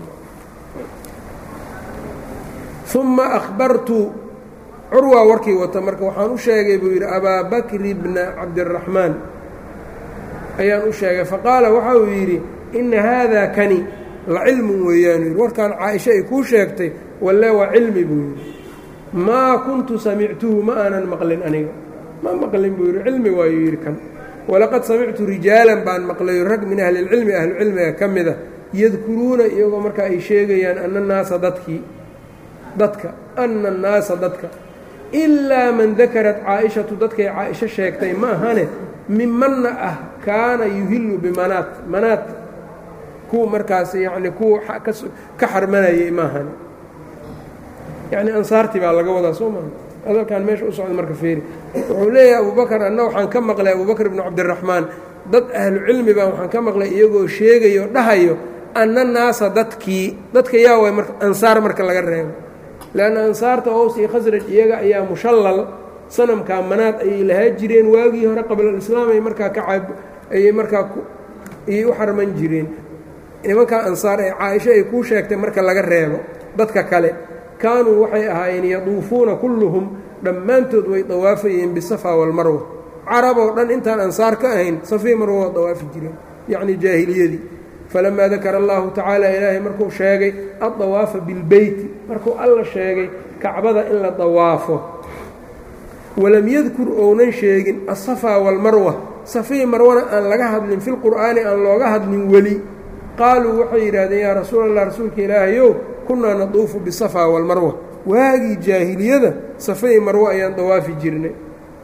uma akhbartu curwaa warkii wata marka waxaan u sheegay buu yidhi abaa bakri bna cabdiraxmaan ayaan u sheegay faqaala waxa uu yidhi ina haadaa kani la cilmun weeyaanu yidhi warkaan caaisha ay kuu sheegtay walle waa cilmi buu yidhi maa kuntu samictuhu ma aanan maqlin aniga ma maqlin buu yidhi cilmi waayuu yidhi kan walaqad samictu rijaalan baan maqlayo rag min ahli اlcilmi ahlucilmiga ka mida yadkuruuna iyagoo markaa ay sheegayaan ana annaasa dadkii dadka ana annaasa dadka ilaa man dakarat caaishatu dadkay caaisho sheegtay ma ahane mimanna ah kaana yuhillu bimanaat manaat kuwa markaas yacni kuwa ka xarmanayay ma ahane yacni ansaartii baa laga wadaa soo maaha hadalkan meesha u socda marka feeri wuxuu leeyahay abubakar anna waxaan ka maqlay abubakr ibnu cabdiraxmaan dad ahlu cilmi baa waxaan ka maqlay iyagoo sheegayo dhahayo anna naasa dadkii dadka yaa way marka ansaar marka laga reebo leanna ansaarta ows iyo khasraj iyaga ayaa mushallal sanamkaa manaad ayay lahaa jireen waagii hore qablalislaam ay markaa ka caab ayay markaa ayay u xarman jireen nimankaa ansaar ee caaisho ay kuu sheegtay marka laga reebo dadka kale kaanuu waxay ahaayeen yaduufuuna kulluhum dhammaantood way dawaafayeen bisafa walmarwa carab oo dhan intaan ansaar ka ahayn safii marwa waa dawaafi jireen yacni jaahiliyadii falamaa dakara allahu tacaala ilaahay markuu sheegay addawaafa bilbeyti markuu alla sheegay kacbada in la dawaafo walam yadkur ounan sheegin asafaa walmarwa safii marwana aan laga hadlin filqur'aani aan looga hadlin weli qaaluu waxay yidhahdeen yaa rasuul allah rasuulka ilaahayow kunnaa naduufu bisafaa walmarwa waagii jaahiliyada safii marwo ayaan dawaafi jirnay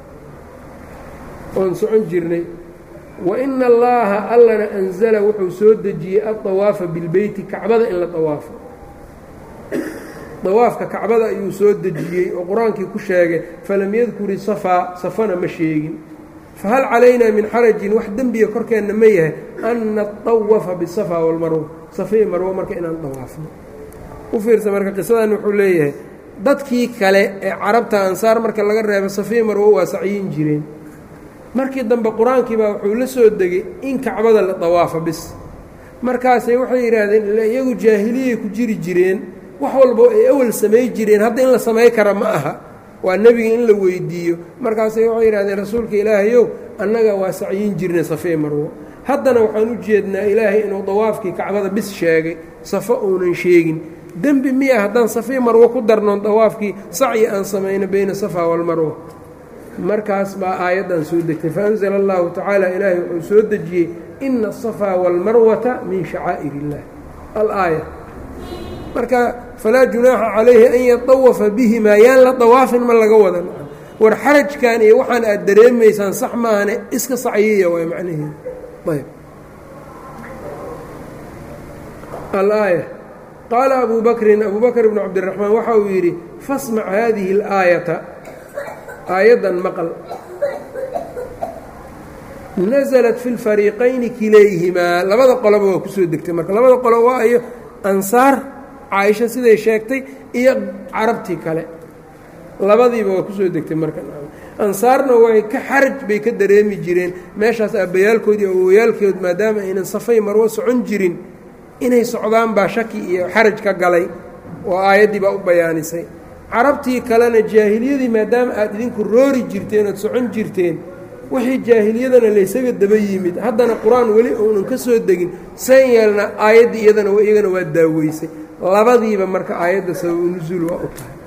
oon socon jirnay waina allaaha allana anzala wuxuu soo dejiyey addawaafa bilbeyti kacbada in la dawaafo dawaafka kacbada ayuu soo dejiyey oo qur-aankii ku sheegay falam yadkuri safaa safana ma sheegin fahal calaynaa min xarajin wax dembiga korkeenna ma yahay an natawafa bisafaa walmarwa safii marwo marka inaan dawaafno u fiirsa marka qisadan wuxuu leeyahay dadkii kale ee carabta ansaar marka laga reebo safii marwo waa sacyin jireen markii dambe qur-aankii baa wuxuu la soo degay in kacbada la dawaafo bis markaasay waxay yidhaahdeen ila iyagu jaahiliyay ku jiri jireen wax walbo ay awal samay jireen hadda in la samay kara ma aha waa nebiga in la weydiiyo markaasay waxay yidhahdeen rasuulka ilaahayow annaga waa sacyin jirnay safee marwo haddana waxaan u jeednaa ilaahay inuu dawaafkii kacbada bis sheegay safo uunan sheegin dembi miya haddaan safee marwo ku darnoon dawaafkii sacyi aan samayno bayna safa walmarwa markaas baa aayaddan soo degtay faanzala allahu tacaala ilaahay wuxuu soo dejiyey ina asafaa walmarwata min shacaa'ir illah alaaya marka falaa junaaxa calayhi an yatawafa bihimaa yaan la dawaafin ma laga wada war xarajkan iyo waxaan aad dareemaysaan sax maahane iska sacyiya waay macnaheedu ayb alaaya qaala abu bakrin abu bakr ibnu cabdiraxmaan waxa uu yidhi fasmac haadihi alaayata aayaddan maqal naزlat fi اlfariiqayni kilayhimaa labada qoloba waa kusoo degtay marka labada qolo waa iyo ansaar caaisha siday sheegtay iyo carabtii kale labadiiba waa kusoo degtay marka ansaarna way ka xaraj bay ka dareemi jireen meeshaas aabbayaalkood iyo awowayaalkood maadaama aynan safay marwo socon jirin inay socdaan baa shaki iyo xaraj ka galay oo aayaddii baa u bayaanisay carabtii kalena jaahiliyadii maadaama aad idinku roori jirteen ood socon jirteen wixii jaahiliyadana laysaga daba yimid haddana qur-aan weli uunan ka soo degin san yeelna aayaddii iyadana iyagana waa daaweysay labadiiba marka aayadda sababu nusuul waa u tahay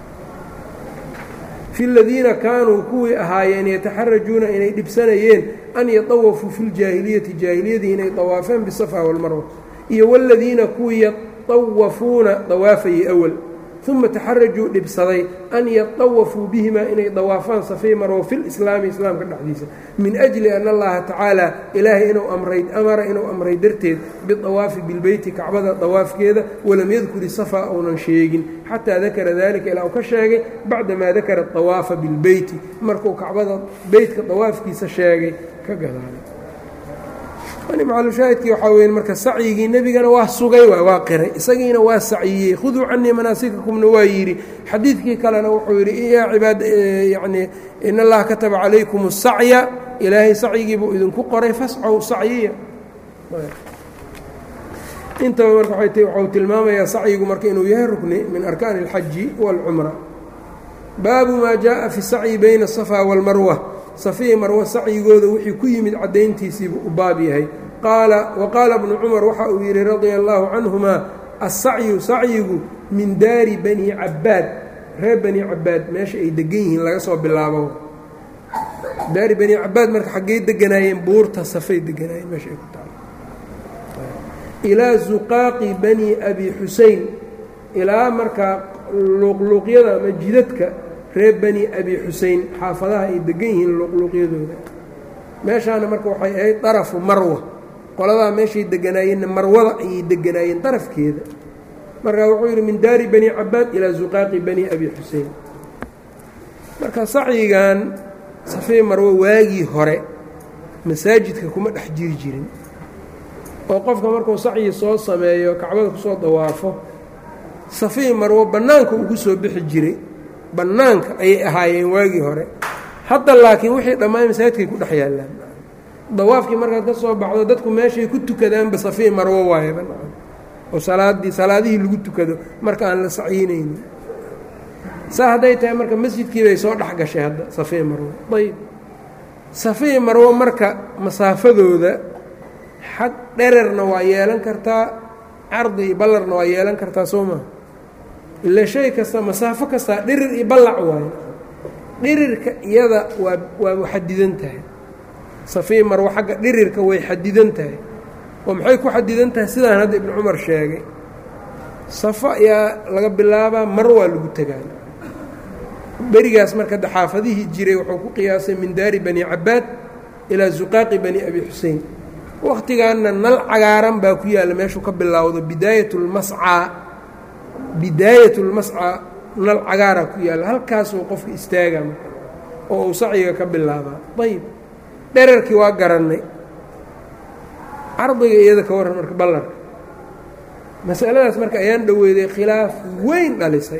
fi ladiina kaanuu kuwii ahaayeen yataxarajuuna inay dhibsanayeen an yatawafuu fi ljaahiliyati jaahiliyadii inay dawaafeen bisafa walmarwa iyo waladiina kuwii yatawafuuna dawaafayay awal uma taxarajuu dhibsaday an yatawafuu bihimaa inay dawaafaan safay marwo fi lislaami islaamka dhexdiisa min ajli an allaha tacaala ilaahay inuu amray amara inuu amray darteed bidawaafi bilbeyti kacbada dawaafkeeda walam yadkuri safa uunan sheegin xataa dakara dalika ilaa uu ka sheegay bacdamaa dakara dawaafa bilbeyti markuu kacbada beytka dawaafkiisa sheegay ka gadaalay macalushaahidkii waxaa weyn marka sacyigii nebigana waa sugay waa qiray isagiina waa saciyey khuduu canii manaasikakumna waa yidhi xadiidkii kalena wuxuu yidhi yaa cibaad yani in allaha kataba calaykum الsacya ilaahay sacyigiibuu idinku qoray fascow sacyiya intaba marka waxau tilmaamayaa sacyigu marka inuu yahay rukni min arkaani اlxaji wاlcumra baabu maa jaءa fi sacyi bayna الصafا wاlmarwa safiyi marwo sacyigooda wixii ku yimid caddayntiisiibuu u baab yahay qaala waqaala bnu cumar waxa uu yidhi radia allaahu canhumaa assacyu sacyigu min daari bani cabbaad reer bani cabbaad meesha ay degan yihiin laga soo bilaabo daari bani cabbaad marka xaggey deganaayeen buurta safay deganaayeen meesha ay ku taalo ilaa zuqaaqi bani abi xusein ilaa markaa luuqluuqyada ama jidadka reer bani abi xusein xaafadaha ay degan yihiin luuqluuqyadooda meeshaana marka waxay ahayd darafu marwa qoladaa meeshay deganaayeenna marwada ayay deganaayeen darafkeeda markaa wuxuu yidhi min daari bani cabaad ilaa zuqaaqi bani abi xusein marka sacyigan safii marwo waagii hore masaajidka kuma dhex jiri jirin oo qofka markuu sacyi soo sameeyo kacbada kusoo dawaafo safii marwo bannaanka uu ku soo bixi jiray bannaanka ayay ahaayeen waagii hore hadda laakiin wixii dhammaan masaajidkay ku dhex yaallaan dawaafkii markaad ka soo baxdo dadku meeshay ku tukadaanba safii marwo waayaba oo salaadii salaadihii lagu tukado marka aan la sacyinaynin saa hadday tahay marka masjidkii bay soo dhex gashay hadda safii marwo ayb safii marwo marka masaafadooda xag dhererna waa yeelan kartaa cardi iyo ballarna waa yeelan kartaa soo maha ila shay kasta masaafo kastaa dhirir iyo ballac waayo dhirirka iyada waa waa xadidan tahay safii marwo xagga dhirirka way xadidan tahay oo maxay ku xadidan tahay sidaan hadda ibnu cumar sheegay safa ayaa laga bilaabaa mar waa lagu tegaa berigaas marka xaafadihii jiray wuxuu ku qiyaasay min daari bani cabaad ilaa zuqaaqi bani abi xusein wakhtigaanna nal cagaaran baa ku yaalla meeshuu ka bilowdo bidaayatulmascaa bidaayatulmascaa nal cagaaraa ku yaalla halkaasuu qofka istaagaa marka oo uu sacyiga ka bilaabaa ayb dherarkii waa garannay cardiga iyada ka warran marka ballarka masaladaas marka ayaan dhoweyday khilaaf weyn dhalisay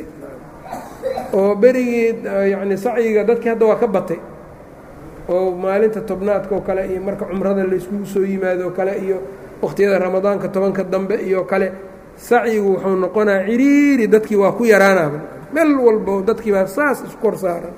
oo berigii yacni sacyiga dadkii hadda waa ka batay oo maalinta tobnaadka oo kale iyo marka cumrada layskugu soo yimaado oo kale iyo wakhtiyada ramadaanka tobanka dambe iyo kale sacyigu wuxuu noqonaa ciriiri dadkii waa ku yaraanaaba meel walbo dadkii baa saas isku kor saaran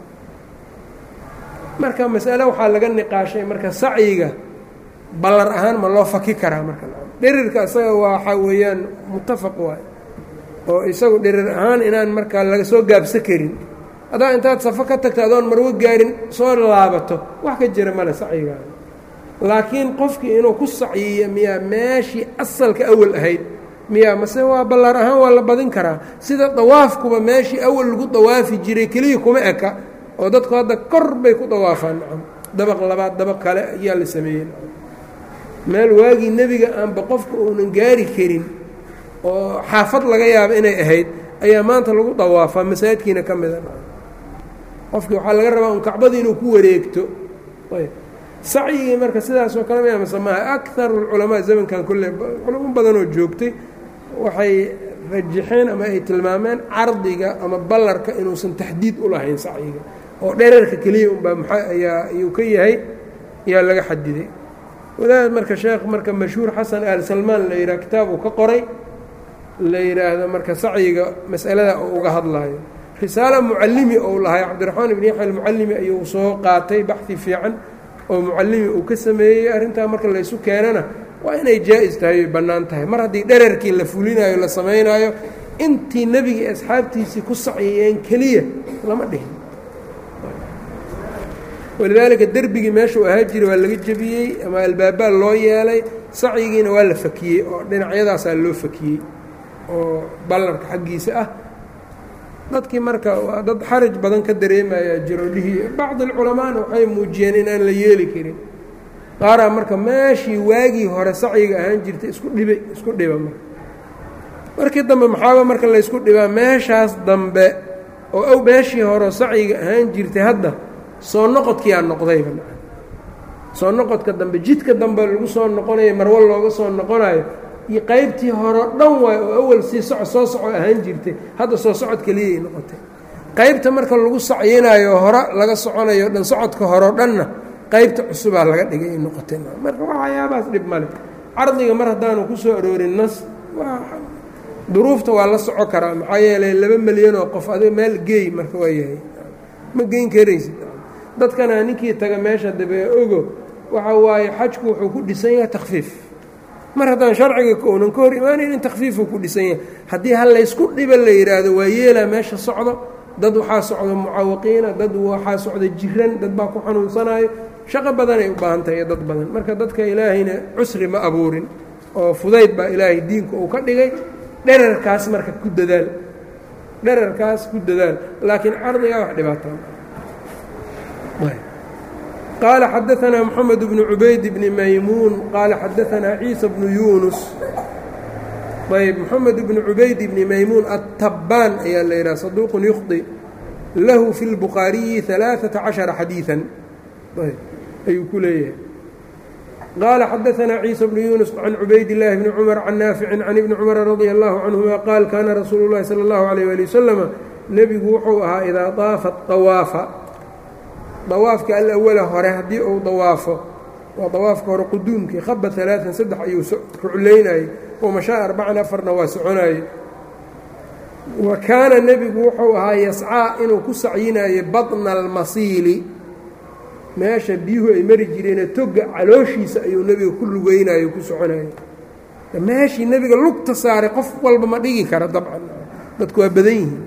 marka mas'ale waxaa laga niqaashay marka sacyiga ballar ahaan ma loo faki karaa marka dhirirka isaga waxaa weeyaan muttafaq waay oo isagu dhirir ahaan inaan markaa laga soo gaabsa karin haddaa intaad safo ka tagto adoon marwo gaarin soo laabato wax ka jira male sacyigaa laakiin qofkii inuu ku sacyiyo miyaa meeshii asalka awal ahayd miyaa mase waa ballar ahaan waa la badin karaa sida dawaafkuba meeshii awal lagu dawaafi jiray keliya kuma eka oo dadku hadda kor bay ku dawaafaan nacam dabaq labaad dabaq kale ayaa la sameeyey meel waagii nebiga aanba qofka uunan gaari karin oo xaafad laga yaabo inay ahayd ayaa maanta lagu dawaafaa masaajidkiina ka mida qofkii waxaa laga rabaa un kacbadii inuu ku wareegto ayb sacyigii marka sidaasoo kale maya mase maaha akaru lculamaa zamankan kolle culamo badanoo joogtay waxay rajaxeen ama ay tilmaameen cardiga ama ballarka inuusan taxdiid u lahayn sacyiga oo dherarka keliya unbaa maxaa ayaa ayuu ka yahay ayaa laga xadiday wadaad marka sheekh marka mashhuur xasan al salmaan la yidhaha kitaab uu ka qoray la yidhaahdo marka sacyiga mas'alada uu uga hadlaayo risaalo mucallimi ou lahay cabdiraxmaan ibn yaxya almucallimi ayuu soo qaatay baxi fiican oo mucallimi uu ka sameeyey arrintaa marka laysu keenana waa inay jaa-is tahay oy bannaan tahay mar haddii dherarkii la fulinayo la samaynaayo intii nebiga iyo asxaabtiisii ku sacyiyeen keliya lama dhihin walidaalika derbigii meeshuu ahaa jiray waa laga jebiyey ama albaabaa loo yeelay sacyigiina waa la fakiyey oo dhinacyadaasaa loo fakiyey oo ballarka xaggiisa ah dadkii marka waa dad xaraj badan ka dareemayaa jiro dhihii bacdi alculamaana waxay muujiyeen inaan la yeeli karin qaaraa marka meeshii waagii hore sacyiga ahaan jirtay isku dhibay isku dhiba marka markii dambe maxaaba marka laysku dhibaa meeshaas dambe oo ow meeshii hore sacyiga ahaan jirtay hadda soo noqodkiyaa noqdayba soo noqodka dambe jidka dambe lagu soo noqonayo marwo looga soo noqonayo iyo qaybtii hore dhan waay oo awal sii soco soo soco ahaan jirtay hadda soo socod keliyay noqotay qaybta marka lagu sacyinayo hore laga soconayo dhan socodka horeo dhanna qaybta cusubaa laga dhigay ay noqotay marka waxyaabahaas dhib male cardiga mar haddaanu ku soo aroorin nas waa duruufta waa la soco karaa maxaa yeelay laba milyan oo qof adiga meel geey marka waa yahay ma geyn karaysid dadkana ninkii taga meesha dabe ogo waxa waaye xajku wuxuu ku dhisan yahay takhfiif mar haddaan sharciga kounan ka hor imaanayn takhfiifuu ku dhisan yahay haddii ha laysku dhiba la yidhaahdo waa yeelaa meesha socdo dad waxaa socda mucaawiqiina dad waxaa socda jiran dad baa ku xanuunsanayo shaqo badanay u baahan tahay dad badan marka dadka ilaahayna cusri ma abuurin oo fudayd baa ilaahay diinku uu ka dhigay dherarkaas marka ku dadaal dherarkaas ku dadaal laakiin cardigaa wax dhibaataan qaala xadaanaa moxamed bnu cubayd bni maymuun qaala xadaanaa ciisa bnu yuunus ayb moxamed bnu cubayd bni maymuun aلtabbaan ayaa la yidhaha saduuqun yukhطi lahu fi اlbukhaariyi ثalaaثaةa caشhara xadiiثan ayuu ku leeyahay qaala xadaanaa ciisa bnu yuunus can cubayd اllaahi bni cumar can naaficin can ibni cumara radia allahu canهuma qaal kaana rasuulu اllahi salى اllahu عalيyه ali wasalama nebigu wuxuu ahaa idaa daafa طawaafa dawaafka alawala hore haddii uu dawaafo waa dawaafka hore quduumkii khaba ثalaaثan saddex ayuu ruclaynayey wamashaa arbacan afarna waa soconayey wa kaana nebigu wuxuu ahaa yascaa inuu ku sacyinayo badna almasiili meesha biyuhu ay mari jireenee toga calooshiisa ayuu nebiga ku lugeynayo ku soconayay meeshii nebiga lugta saaray qof walba ma dhigi kara dabcan dadku waa badan yihiin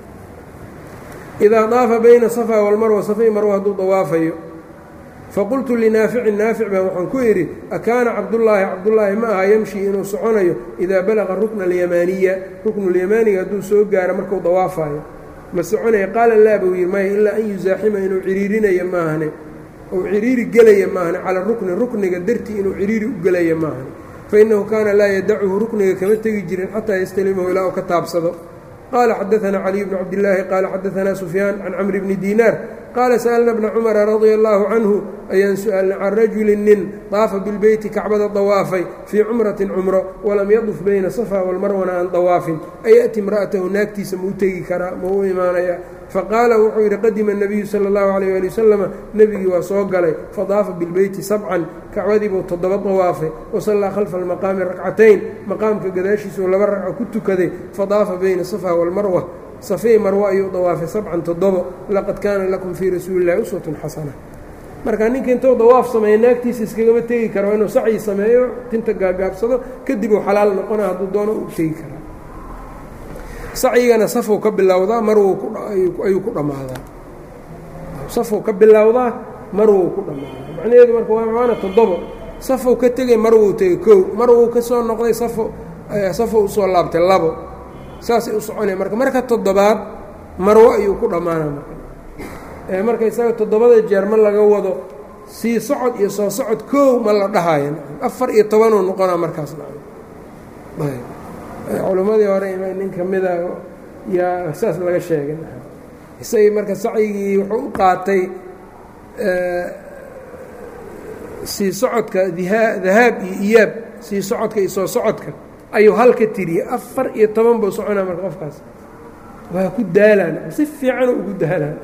idaa daafa bayna safaa walmarwa safay marwa hadduu dawaafayo faqultu linaaficin naafic baan waxaan ku idhi akaana cabdullaahi cabdullaahi ma aha yamshii inuu soconayo idaa balaqa rukna alyamaaniya ruknulyamaaniga hadduu soo gaaro markuu dawaafayo ma soconaya qaala laa buu yidhi maya ilaa an yusaaxima inuu ciriirinayo maahane ou ciriiri gelaya maahane calaa rukni rukniga dartii inuu ciriiri u gelaya maahane fa innahu kaana laa yadacuhu rukniga kama tegi jirin xataa yastalimahu ilaa uu ka taabsado qaala xadaanaa caliy bnu cabdillaahi qaala xadaanaa sufyaan can camri bni diinaar qaala sa'alna bna cumara radia allaahu canhu ayaan su-aalnay can rajulin nin daafa bilbeyti kacbada dawaafay fii cumratin cumro walam yaduf bayna safaa walmarwana aan dawaafin aya'ti imra'atahu naagtiisa ma u tegi karaa ma u imaanaya faqaala wuxuu yidhi qadima الnabiyu salى اllahu عalيyه ali wasalama nebigii waa soo galay fadaafa bilbeyti sabcan kacbadii buu toddoba dawaafay wasallaa khalfa almaqaami rakcatayn maqaamka gadaashiisuu laba ragco ku tukaday fadaafa bayna safaa walmarwa safey marwo ayuu dawaafay sabcan toddobo laqad kaana lakum fii rasuuli اllahi uswatun xasana marka ninka intuu dawaaf sameeya naagtiisa iskagama tegi kara waa inuu sacyi sameeyo tinta gaagaabsado kadib uu xalaal noqona hadduu doono u tegi karaa sacyigana safuu ka bilowdaa marwuu ayuu ku dhammaadaa safuu ka bilowdaa marwuu ku dhammaadaa macnaheedu marka waa maana toddobo safuu ka tegay marwuu tegey kow marwuu ka soo noqday safo safuu usoo laabtay labo saasay u soconaya marka marka toddobaad marwo ayuu ku dhammaanaa marka marka isaga toddobada jeer ma laga wado sii socod iyo soo socod kow ma la dhahayo afar iyo tobanuu noqonaa markaas culimmadii hore nin ka mida yaa saas laga sheegay isagii marka sacyigii wuxuu u qaatay sii socodka dahaab iyo iyaab sii socodka iyo soo socodka ayuu hal ka tiriyey afar iyo toban buu soconaa marka qofkaas waa ku daalaan si fiicanuu ugu daalaan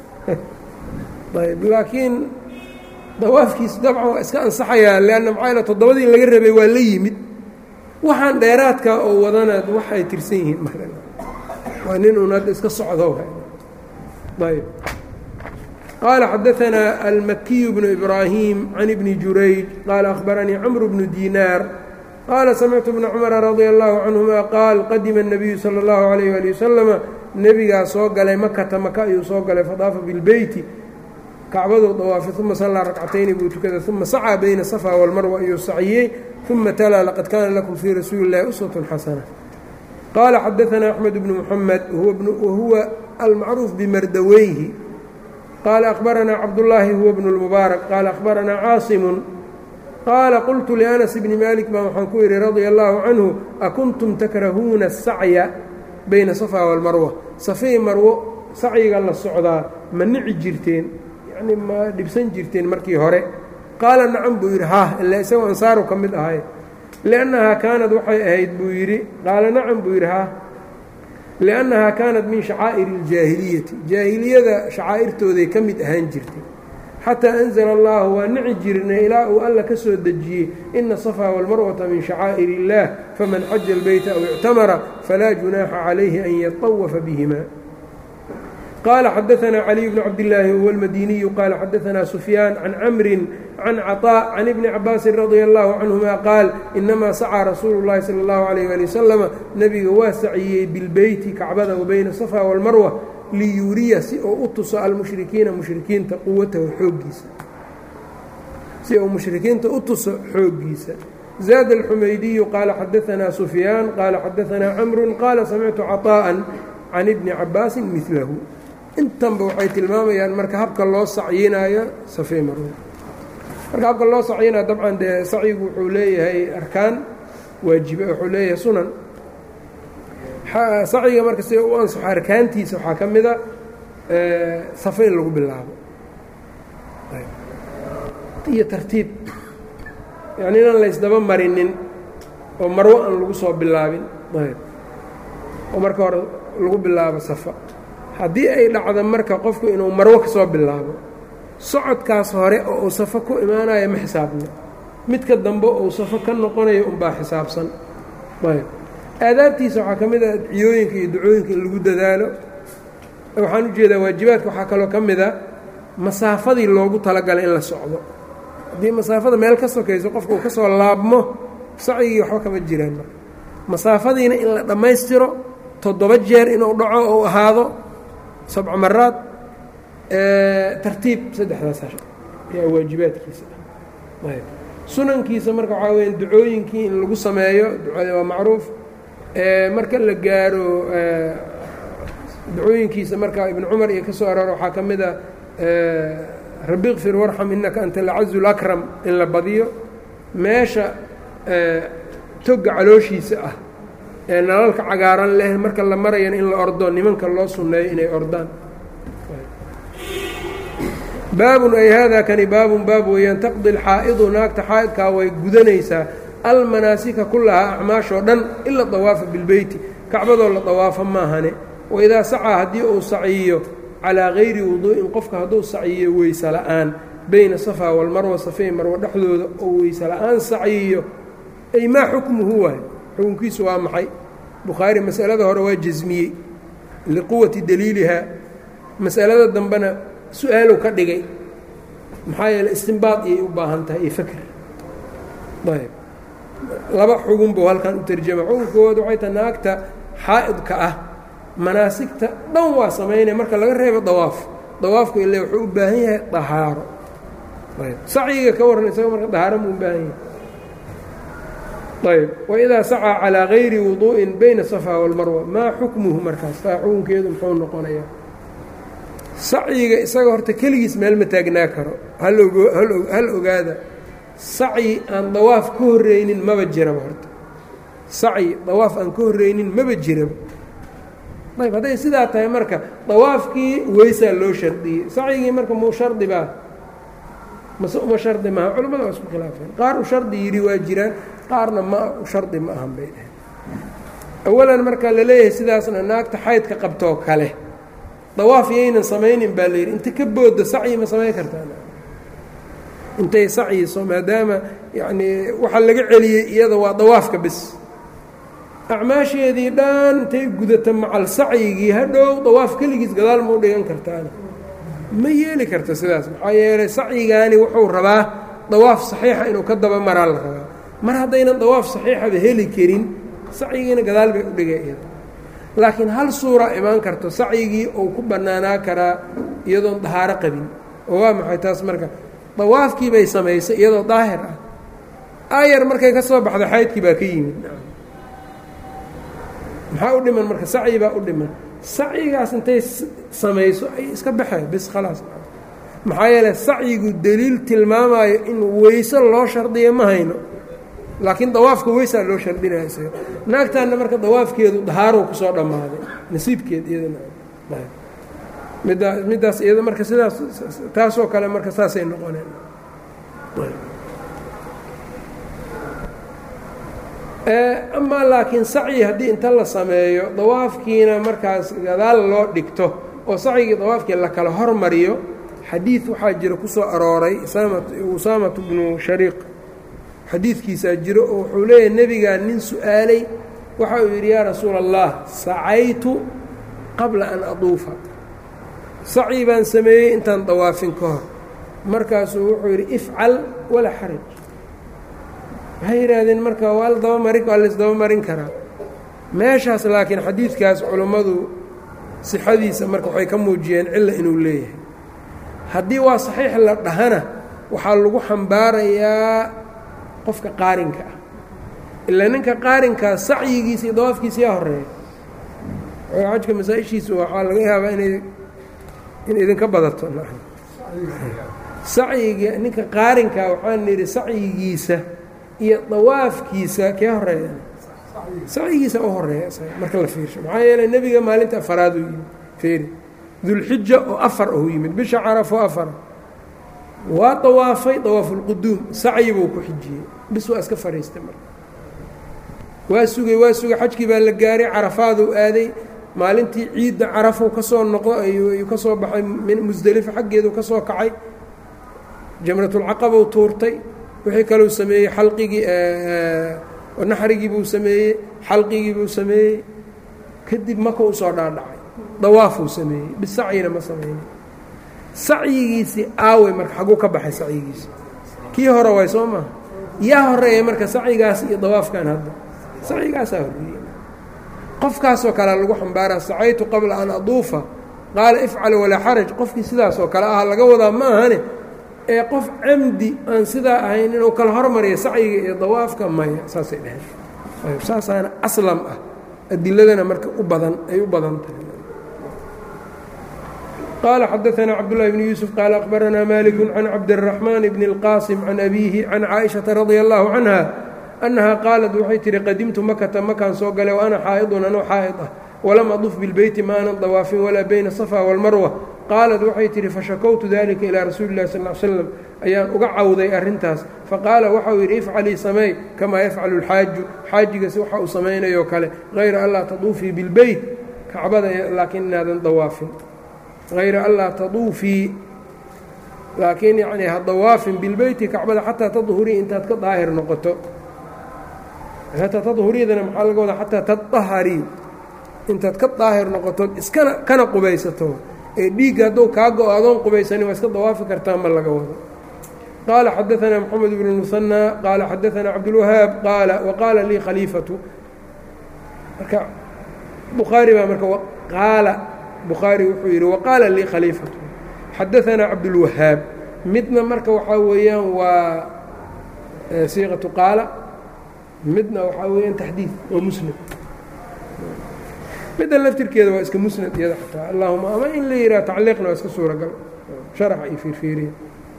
ayb laakiin dawaafkiisu dabcan waa iska ansaxayaa leanna maxaa toddobadii laga rabay waa la yimid waxaan dheeraadka oo wadana waxay tirsan yihiin marka waa nin uun hadda iska socdo ayb qaala xadaanaa almakiyu bnu ibraahim can ibni jurayj qaala akhbaranii camru bnu diinaar qaala samictu bna cumara radia allahu canhuma qaal qadima الnabiyu salى اllahu عalayh ali wasalama nebigaa soo galay makata maka ayuu soo galay fadaafa bilbeyti kacbaduu dawaafay uma sallaa rakcatayni buu tukaday uma sacaa bayna safaa walmarwa ayuu saciyey uma talaa laqad kaana lakum fii rasuuli اllahi uswatun xasana qaala xadaanaa axmed bnu muxamed wahuwa almacruuf bimardaweyhi qaala akhbaranaa cabdullaahi huwa bnu اlmubaarak qaala akhbaranaa caasimun qaala qultu lianas bni maalik baa waxaan ku idhi radia allaahu canhu akuntum takrahuuna asacya bayna safaa walmarwa safay marwo sacyiga la socdaa ma nici jirteen yacni ma dhibsan jirteen markii hore qaala nacam buu yidhi haa ilaa isagoo ansaaru ka mid ahay liannahaa kaanad waxay ahayd buu yidhi qaala nacam buu yidhi haa liannahaa kaanat min shacaa'iri iljaahiliyati jaahiliyada shacaa'irtooday ka mid ahaan jirtay xataa anzala allaahu waa nici jirnay ilaa uu alla ka soo dejiyey ina safaa walmarwata min shacaa'ir illaah faman xaja albeyta aw ictamara falaa junaaxa calayhi an yatawafa bihima qaala xadaanaa caliy bnu cabdillaahi huwa almadiniyu qaala xadaanaa sufyaan can camrin can caطaa can ibni cabaasin radia allahu canhuma qaal inamaa sacaa rasuulu llahi sala allahu alayh ali wasalama nebiga waa saciyey bilbeyti kacbada wa bayna safaa walmarwa liyuriya si uu u tuso almushrikiina mushrikiinta quwatahu xooggiisa si uu mushrikiinta u tuso xooggiisa زاد الحمyدي qال xdثnا سفyان qال xdثnا cمر qال سمعت cطاء عن بن cabاس مثله intanba waxay tilmaamayaan marka habka loo sacyinayo safey marwo marka habka loo sacyinayo dabcan dee sacyigu wuxuu leeyahay arkaan waajibe wuxuu leeyahay sunan sacyiga marka sida u ansaxo arkaantiisa waxaa ka mida safe in lagu bilaabo iyo tartiib yani inaan laysdaba marinin oo marwo aan lagu soo bilaabin oo marka hore lagu bilaabo safa haddii ay dhacdo marka qofku inuu marwo ka soo bilaabo socodkaas hore oo uu safo ku imaanayo ma xisaabno midka dambe uu safo ka noqonayo unbaa xisaabsan ayb aadaabtiisa waxaa ka mid ah adciyooyinka iyo ducooyinka in lagu dadaalo waxaan u jeedaa waajibaadka waxaa kaloo ka mid a masaafadii loogu talagalay in la socdo haddii masaafada meel ka sokayso qofka uu ka soo laabmo sacyigii waxba kama jiraan marka masaafadiina in la dhammaystiro toddoba jeer inuu dhaco ou ahaado sabca maraad tartiib saddexdaas ayaa waajibaadkiisa ayb sunankiisa marka waxaa weya ducooyinkii in lagu sameeyo ducada waa macruuf marka la gaaro ducooyinkiisa marka ibn cumar iyo ka soo aroora waxaa ka mid a rabi kfir warxam inaka anta alcazu lakram in la badiyo meesha toga calooshiisa ah ee nalalka cagaaran leh marka la marayana in la ordo nimanka loo sunneeyo inay ordaan baabun ay haadaa kani baabun baab weeyaan taqdi alxaa'idu naagta xaa'idkaa way gudanaysaa almanaasika kullahaa acmaashoo dhan ila dawaafa bilbeyti kacbadoo la dawaafo maahane waidaa sacaa haddii uu saciyo calaa gayri wuduu'in qofka hadduu saciyo weyse la'aan bayna safaa walmarwa safey marwa dhexdooda oo weyse la'aan saciyo ay maa xukmuhu waay xukunkiisu waa maxay bukhaari masalada hore waa jasmiyey liquwati daliilihaa masalada dambena su-aalow ka dhigay maxaa yeeley istinbaad iyay u baahan tahay iyo fakr ayb laba xugun buu halkan u tarjama xukunkooda waxay tahay naagta xaa'idka ah manaasigta dhan waa samaynaya marka laga reebo dawaaf dawaafku ile wuxuu u baahan yahay dahaaro ayb sacyiga ka warran isaga marka dahaaro muu u baahan yahay ayb waidaa sacaa calaa gayri wuduu'in bayna safaa walmarwa maa xukmuhu markaas taa xukunkeedu muxuu noqonayaa sacyiga isaga horta keligiis meel ma taagnaa karo hal ogaada sacyi aan dawaaf ka horreynin maba jiraba horta sacyi dawaaf aan ka horreynin maba jiraba ayb hadday sidaa tahay marka dawaafkii weysaa loo shardiyey sacyigii marka mau shardi baa mase uma shardi maaha culimmada waa isku khilaafeen qaar u shardi yidhi waa jiraan qaarna ma u shardi ma ahan bay dhaheen awalan marka la leeyahay sidaasna naagta xaydka qabtoo kale dawaaf yaynan samaynin baa layidhi inta ka boodda sacyi ma samayn kartaa intay sacyiso maadaama yacnii waxaa laga celiyey iyada waa dawaafka bis acmaasheedii dhan intay gudata macal sacyigii hadhow dawaaf keligiis gadaal ma u dhigan kartaana ma yeeli karta sidaas maxaa yeelay sacyigaani wuxuu rabaa dawaaf saxiixa inuu ka daba maraa la rabaa mar haddaynan dawaaf saxiixaba heli karin sacyigiina gadaal bay u dhigay iyada laakiin hal suura imaan karto sacyigii uu ku bannaanaa karaa iyadoon dahaaro qabin oo waa maxay taas marka dawaafkii bay samaysay iyadoo daahir ah aayar markay ka soo baxday xaydkii baa ka yimid maxaa u dhiman marka sacyi baa u dhiman sacyigaas intay samayso ay iska baxeen bis khalaas maxaa yeeley sacyigu deliil tilmaamayo in weyse loo shardiya ma hayno laakiin dawaafka weysaa loo shardinaya isaga naagtaanna marka dawaafkeedu dahaarow kusoo dhammaaday nasiibkeed iyadana middaa middaas iyada marka sidaas taasoo kale marka saasay noqoneen amaa laakiin sacyi haddii inta la sameeyo dawaafkiina markaas gadaal loo dhigto oo sacyigii dawaafkii la kala hormariyo xadiid waxaa jira ku soo arooray usaamatu bnu shariiq xadiidkiisaa jiro oo wuxuu leeyahay nebigaa nin su-aalay waxa uu yidhi yaa rasuula allah sacaytu qabla an aduufa sacyi baan sameeyey intaan dawaafin ka hor markaasuu wuxuu yidhi ifcal walaa xaraj waxay yidhaahdeen marka waa la dabamarin waa laisdaba marin karaa meeshaas laakiin xadiidkaas culummadu sixadiisa marka waxay ka muujiyeen cilla inuu leeyahay haddii waa saxiix la dhahana waxaa lagu xambaarayaa qofka qaarinka ah ilaa ninka qaarinkaa sacyigiisa iyo dawaafkiisa yaa horeeya xajka masaa-ishiisa waxaa laga yaabaa inay in idinka badato sacyiga ninka qaarinkaa waxaan nidhi sacyigiisa iyo dawaafkiisa kee horeeya sacyigiisa u horeeya marka la fiirsho maxaa yeelay nebiga maalinta afaraad uu yimid feeri dulxija oo afar u yimid bisha carafo afar waa dawaafay dawaafulquduum sacyi buu ku xijiyey bis waa iska fadhiistay marka waa sugay waa sugay xajkii baa la gaaray carafaaduu aaday maalintii ciidda carafou ka soo noqdo ayuu ka soo baxay musdelifo xaggeedu ka soo kacay jamratulcaqabou tuurtay wixii kaleu sameeyey xalqigii naxrigii buu sameeyey xalqigii buu sameeyey kadib maka u soo dhaadhacay dawaafuu sameeyey bisacyina ma samaynin sacyigiisii aawey marka xaguu ka baxay sacyigiisi kii hore way soo maha yaa horeeya marka sacyigaas iyo dawaafkan hadda sacyigaasaa horreeyey qofkaasoo kale lagu xambaaraa sacaytu qabla an aduufa qaala ifcal walaa xaraj qofkii sidaasoo kale ah laga wadaa ma ahane ee qof camdi aan sidaa ahayn inuu kala hormariyo sacyiga iyo dawaafka maya saasay dheheen ayb saasaana aslam ah adiladana marka u badan ay u badan tahay qaala xadaثna cabdالlahi bn yuusuf qaala akhbaranaa malik can cabdالraxmaan bn اlqaasim can abiihi can caaishaةa radia allahu canha annahaa qaalat waxay tihi qadimtu makata makaan soo galay wa ana xaa'idun anoo xaa'id ah walam aduf bilbeyti ma aanan dawaafin walaa bayna safa wاlmarwa qaalat waxay tihi fashakowtu dalika ilaa rasuuli اllahi sal ly slam ayaan uga cawday arrintaas faqaala waxau yidhi ifcalii sameey kamaa yafcalu اlxaaju xaajigas waxa uu samaynayoo kale hayra anlaa taduufii bilbeyt kacbada laakiin inaadan dawaafin hayra anlaa taduufii laakiin yacnii ha dawaafin bilbeyti kacbada xataa tadhurii intaad ka daahir noqoto xataa tadhuriyadana maxaa laga wadaa xataa tadaharii intaad ka daahir noqotood iskana kana qubaysato ee dhiigga hadduu kaa go-o adoon qubaysanin waa iska dawaafi kartaa ma laga wado qaala xadaanaa moxamed bnu musanaa qaala xadaanaa cabdulwahaab qaala waqaala lii khaliifatu marka bukhaari baa marka qaala bukhaari wuxuu yidhi waqaala lii khaliifatu xadaanaa cabdulwahaab midna marka waxaa weeyaan waa siiqatu qaala midna waxaa weeyaan taxdiid oo musnad middan laftirkeeda waa iska musnad iyada xataa allahuma ama in la yidhaha tacliiqna waa iska suuragal sharaxa iyo fiirfiiriya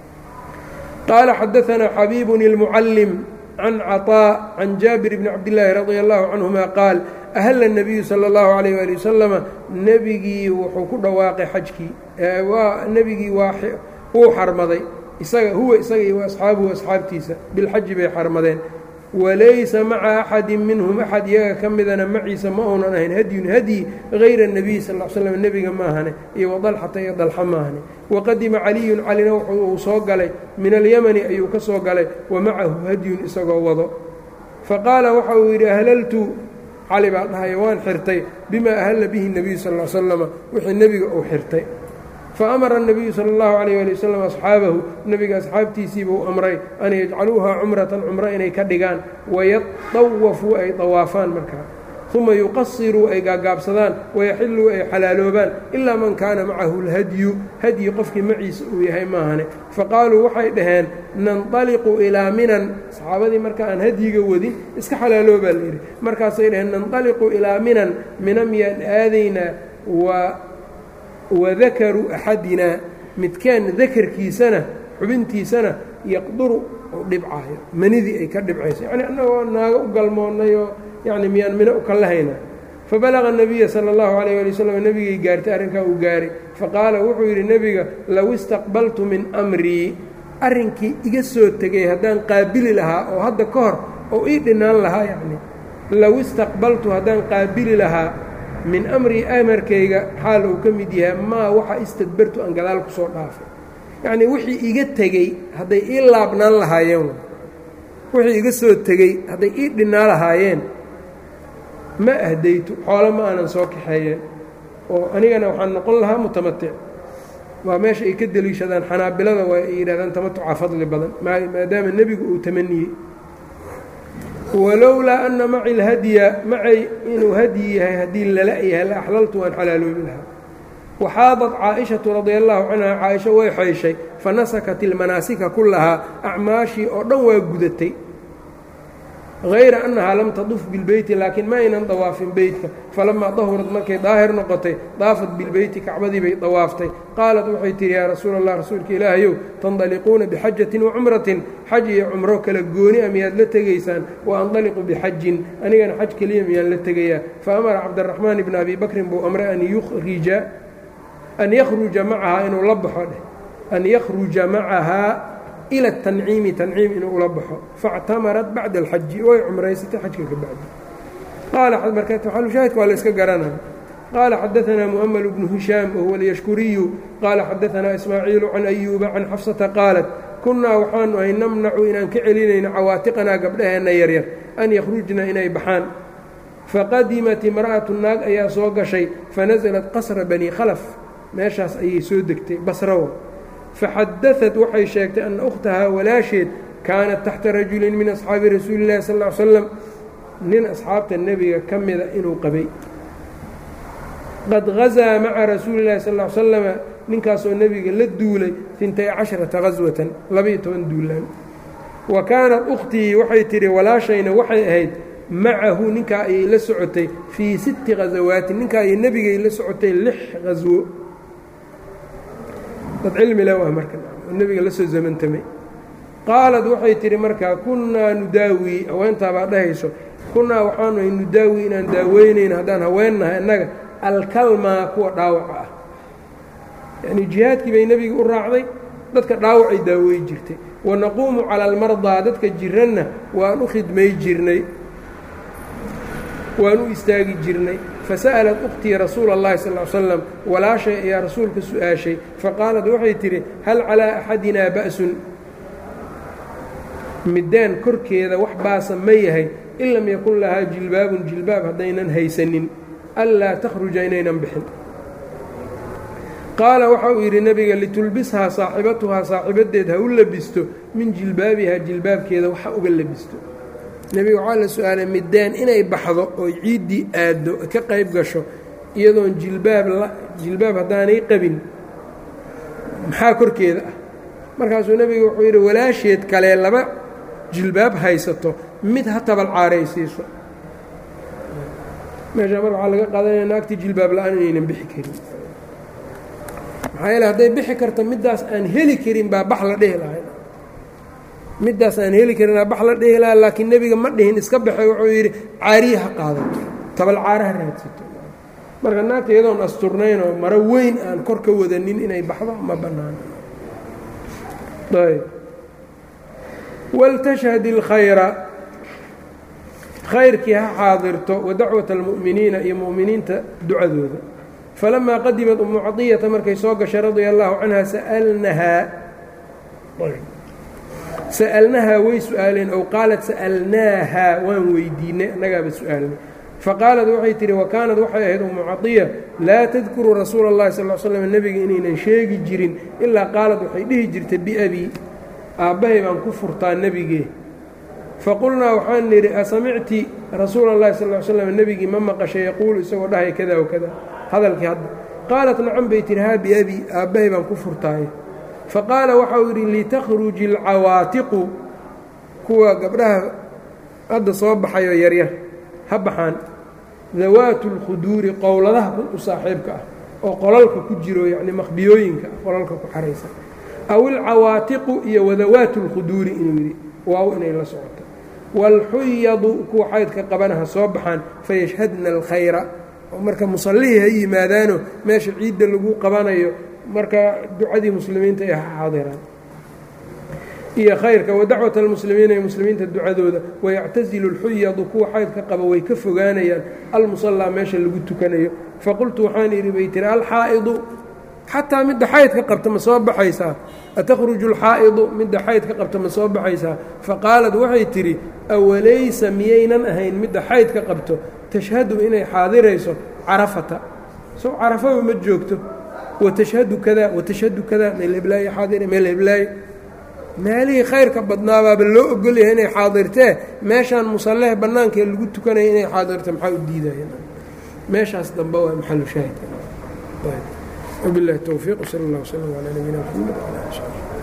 qaala xadaanaa xabiibun ilmucallim can caطaa can jaabir bni cabdillaahi radia allahu canhuma qaal ahalla الnabiyu salى اllahu alayh ali wasalama nebigii wuxuu ku dhawaaqay xajkii waa nebigii waa wuu xarmaday isaga huwa isaga iyo asxaabuhu asxaabtiisa bilxaji bay xarmadeen walaysa maca axadi minhum axad iyaga ka midana maciisa ma uunan ahayn hadyun hadyi hayra الnabiy sal l slam nebiga maahane iyo wadalxata iyo dalxa maahane waqadima caliyun calina uu soo galay min alyamani ayuu ka soo galay wa macahu hadyun isagoo wado faqaala waxa uu yidhi ahlaltu cali baa dhahaya waan xirtay bima ahalla bihi الnabiyu sal l slama wixii nebiga uu xirtay faamara الnabiyu salى اllahu عalayh ali wasalam asxaabahu nebiga asxaabtiisiibuu amray an yajcaluuhaa cumratan cumro inay ka dhigaan wayadawafuu ay dawaafaan markaa uma yuqasiruu ay gaagaabsadaan wayaxiluu ay xalaaloobaan ilaa man kaana macahu اlhadyu hadyi qofkii maciisa uu yahay maahane faqaaluu waxay dhaheen nanطaliqu ilaa minan saxaabadii marka aan hadyiga wadin iska xalaaloobaa layidhi markaasay dhaheen nanطaliqu ilaa minan mina miyaan aadaynaa wa wadakaru axadinaa midkaan dakarkiisana xubintiisana yaqduru u dhibcaayo manidii ay ka dhibcayso yacni annagoo naago u galmoonnay oo yacni miyaan mino u kallahaynaa fabalaqa الnabiya salى اllahu عalayh ali wasalam nebigay gaartay arrinkaa uu gaaray faqaala wuxuu yidhi nebiga low istaqbaltu min amrii arrinkii iga soo tegay haddaan qaabili lahaa oo hadda ka hor oo ii dhinaan lahaa yacni low istaqbaltu haddaan qaabili lahaa min amrii amarkayga xaal uu ka mid yahay maa waxa istadbartu aan gadaal ku soo dhaafay yacnii wixii iga tegey hadday ii laabnaan lahaayeen wixii iga soo tegey hadday ii dhinnaa lahaayeen ma ahdaytu xoolo ma aanan soo kaxeeyeen oo anigana waxaan noqon lahaa mutamatic waa meesha ay ka deliishadaan xanaabilada waa ay yidhahdaan tamatuca fadli badan maadaama nebigu uu tamaniyey walowlaa ana maci lhadya macay inuu hadyi yahay haddii lala yahay la axlaltu waan xalaaloobi lahaa waxaadat caaishatu radia allahu canha caaisha way xayshay fanasakat ilmanaasika kullahaa acmaashii oo dhan waa gudatay hayra annahaa lam taduf bilbeyti laakiin ma aynan dawaafin beytka falamaa dahurad markay daahir noqotay daafat bilbeyti kacbadii bay dawaaftay qaalat waxay tihi yaa rasuula allah rasuulka ilaahayow tandaliquuna bixajatin wacumratin xaj iyo cumro kala gooni a miyaad la tegaysaan wa andaliqu bixajin anigana xaj keliya miyaan la tegayaa fa amara cabdiraxmaan ibna abi bakrin buu amray an yurija an yakhruja macahaa inuu la baxo dheh an yakhruja macahaa ila atanciimi tanciim inuu ula baxo faاctamarat bacda alxaji way cumraysatay xajka ka bacdi qaala marka xalushaahidka waa la iska garanaya qaala xadaanaa mu'ml bnu hishaam wahuwa alyashkuriyu qaala xadaanaa ismaaciilu can ayuuba can xafsata qaalat kunnaa waxaanu ahay namnacu inaan ka celinayno cawaatiqanaa gabdhaheenna yaryar an yakhrujna inay baxaan faqadimat imra'atu naag ayaa soo gashay fanasalat qasra bani khalaf meeshaas ayay soo degtay basrawo faxadaثat waxay sheegtay anna ukhtahaa walaasheed kaanat taxta rajulin min asxaabi rasuuli اllahi sal ly slam nin asxaabta nebiga ka mida inuu qabay qad gazaa maca rasuuli اllahi sal ly slama ninkaasoo nebiga la duulay intay casharata gaswatan labaiyo toban duulaan wa kaanat ukhtii waxay tihi walaashayna waxay ahayd macahu ninkaa ayay la socotay fii sitti gazawaatin ninkaa ayay nebigay la socotay lix gaswo dad cilmi le waa marka nebiga la soo zamantamay qaalad waxay tihi markaa kunnaa nudaawi haweentaabaa dhahayso kunnaa waxaanu nudaawi inaan daaweynayn haddaan haweennahay innaga alkalmaa kuwa dhaawaca ah yacnii jihaadkii bay nebiga u raacday dadka dhaawacay daawey jirtay wanaquumu cala almardaa dadka jiranna waan u khidmay jirnay waan u istaagi jirnay fasa'alat ukhtii rasuula اllahi sal ly slam walaashay ayaa rasuulka su-aashay faqaalat waxay tidhi hal calaa axadinaa ba'sun middaan korkeeda wax baasa ma yahay in lam yakun lahaa jilbaabun jilbaab haddaynan haysanin anlaa takhruja inaynan bixin qaala waxa uu yidhi nebiga litulbishaa saaxibatuhaa saaxibadeed ha u labisto min jilbaabihaa jilbaabkeeda waxa uga labisto nebiga waxaa la su-aalay middaan inay baxdo oo ciiddii aaddo ka qayb gasho iyadoon jilbaab jilbaab haddaanay qabin maxaa korkeeda ah markaasuu nebiga wuxuu yidhi walaasheed kale laba jilbaab haysato mid ha tabalcaaraysiiso meeshaa marka waxaa laga qaadanaya naagtii jilbaab la-aan inaynan bixi karin maxaa yeele hadday bixi karto middaas aan heli karin baa bax la dhehi lahay middaas aan heli karinaa bax la dhehi lahaa laakiin nebiga ma dhihin iska baxay wuxuu yidhi caariya ha qaadato tabalcaaraha raadsato marka naagta iyadoon asturnayn oo maro weyn aan kor ka wadanin inay baxdo ma bannaano ayb waltashhad اlkhayra khayrkii ha xaadirto wa dacwata almu'miniina iyo mu'miniinta ducadooda falamaa qadimat umu caطiyata markay soo gashay radia allahu canha sa'alnahaa sa'alnahaa way su-aaleen ow qaalat sa'alnaahaa waan weydiinay annagaaba su-aalnay faqaalat waxay tihi wa kaanad waxay ahayd umu caطiya laa tadkuru rasuula اllahi sal l slam nebiga inaynan sheegi jirin ilaa qaalad waxay dhihi jirtay biabii aabbahay baan ku furtaa nebigee faqulnaa waxaan nidhi asamicti rasuula اllahi sal l slam nebigii ma maqashay yaquulu isagoo dhahay kada wa kada hadalkii hadda qaalat nacan bay tihi haa biabii aabbahay baan ku furtaaye faqaala waxau yidhi litakhruji alcawaatiqu kuwa gabdhaha hadda soo baxayoo yaryar ha baxaan dawaatu اlkhuduuri qowladaha u saaxiibka ah oo qolalka ku jiro yacni maqbiyooyinka qolalka ku xaraysa aw ilcawaatiqu iyo wadawaatu اlkhuduuri inuu yidhi waaw inay la socoto waalxuyadu kuwa xaydka qabana ha soo baxaan fayashhadna alkhayra oo marka musallihii ha yimaadaano meesha ciidda lagu qabanayo marka ducadii muslimiinta ee ha xaadiraan iyo khayrka wadacwata almuslimiina ee muslimiinta ducadooda wayactasilu اlxuyadu kuwa xaydka qaba way ka fogaanayaan almusallaa meesha lagu tukanayo faqultu waxaan idhi bay tiri alxaa'idu xataa midda xaydka qabta ma soo baxaysaa atakhruju alxaa'idu midda xaydka qabta ma soo baxaysaa faqaalad waxay tidhi awalaysa miyaynan ahayn midda xaydka qabto tashhadu inay xaadirayso carafata sow carafaba ma joogto watashhadu kada watashhadu kada meel heblaaye xaadire meel heblaaye meelihii khayrka badnaabaaba loo ogolyahay inay xaadirtee meeshaan musallehe bannaankee lagu tukanaya inay xaadirto maxaa u diidaya meeshaas dambe waa maxalu shaahid wabillahi towfiiq wsala allah wslam calaa nabiyina mxamed wala ali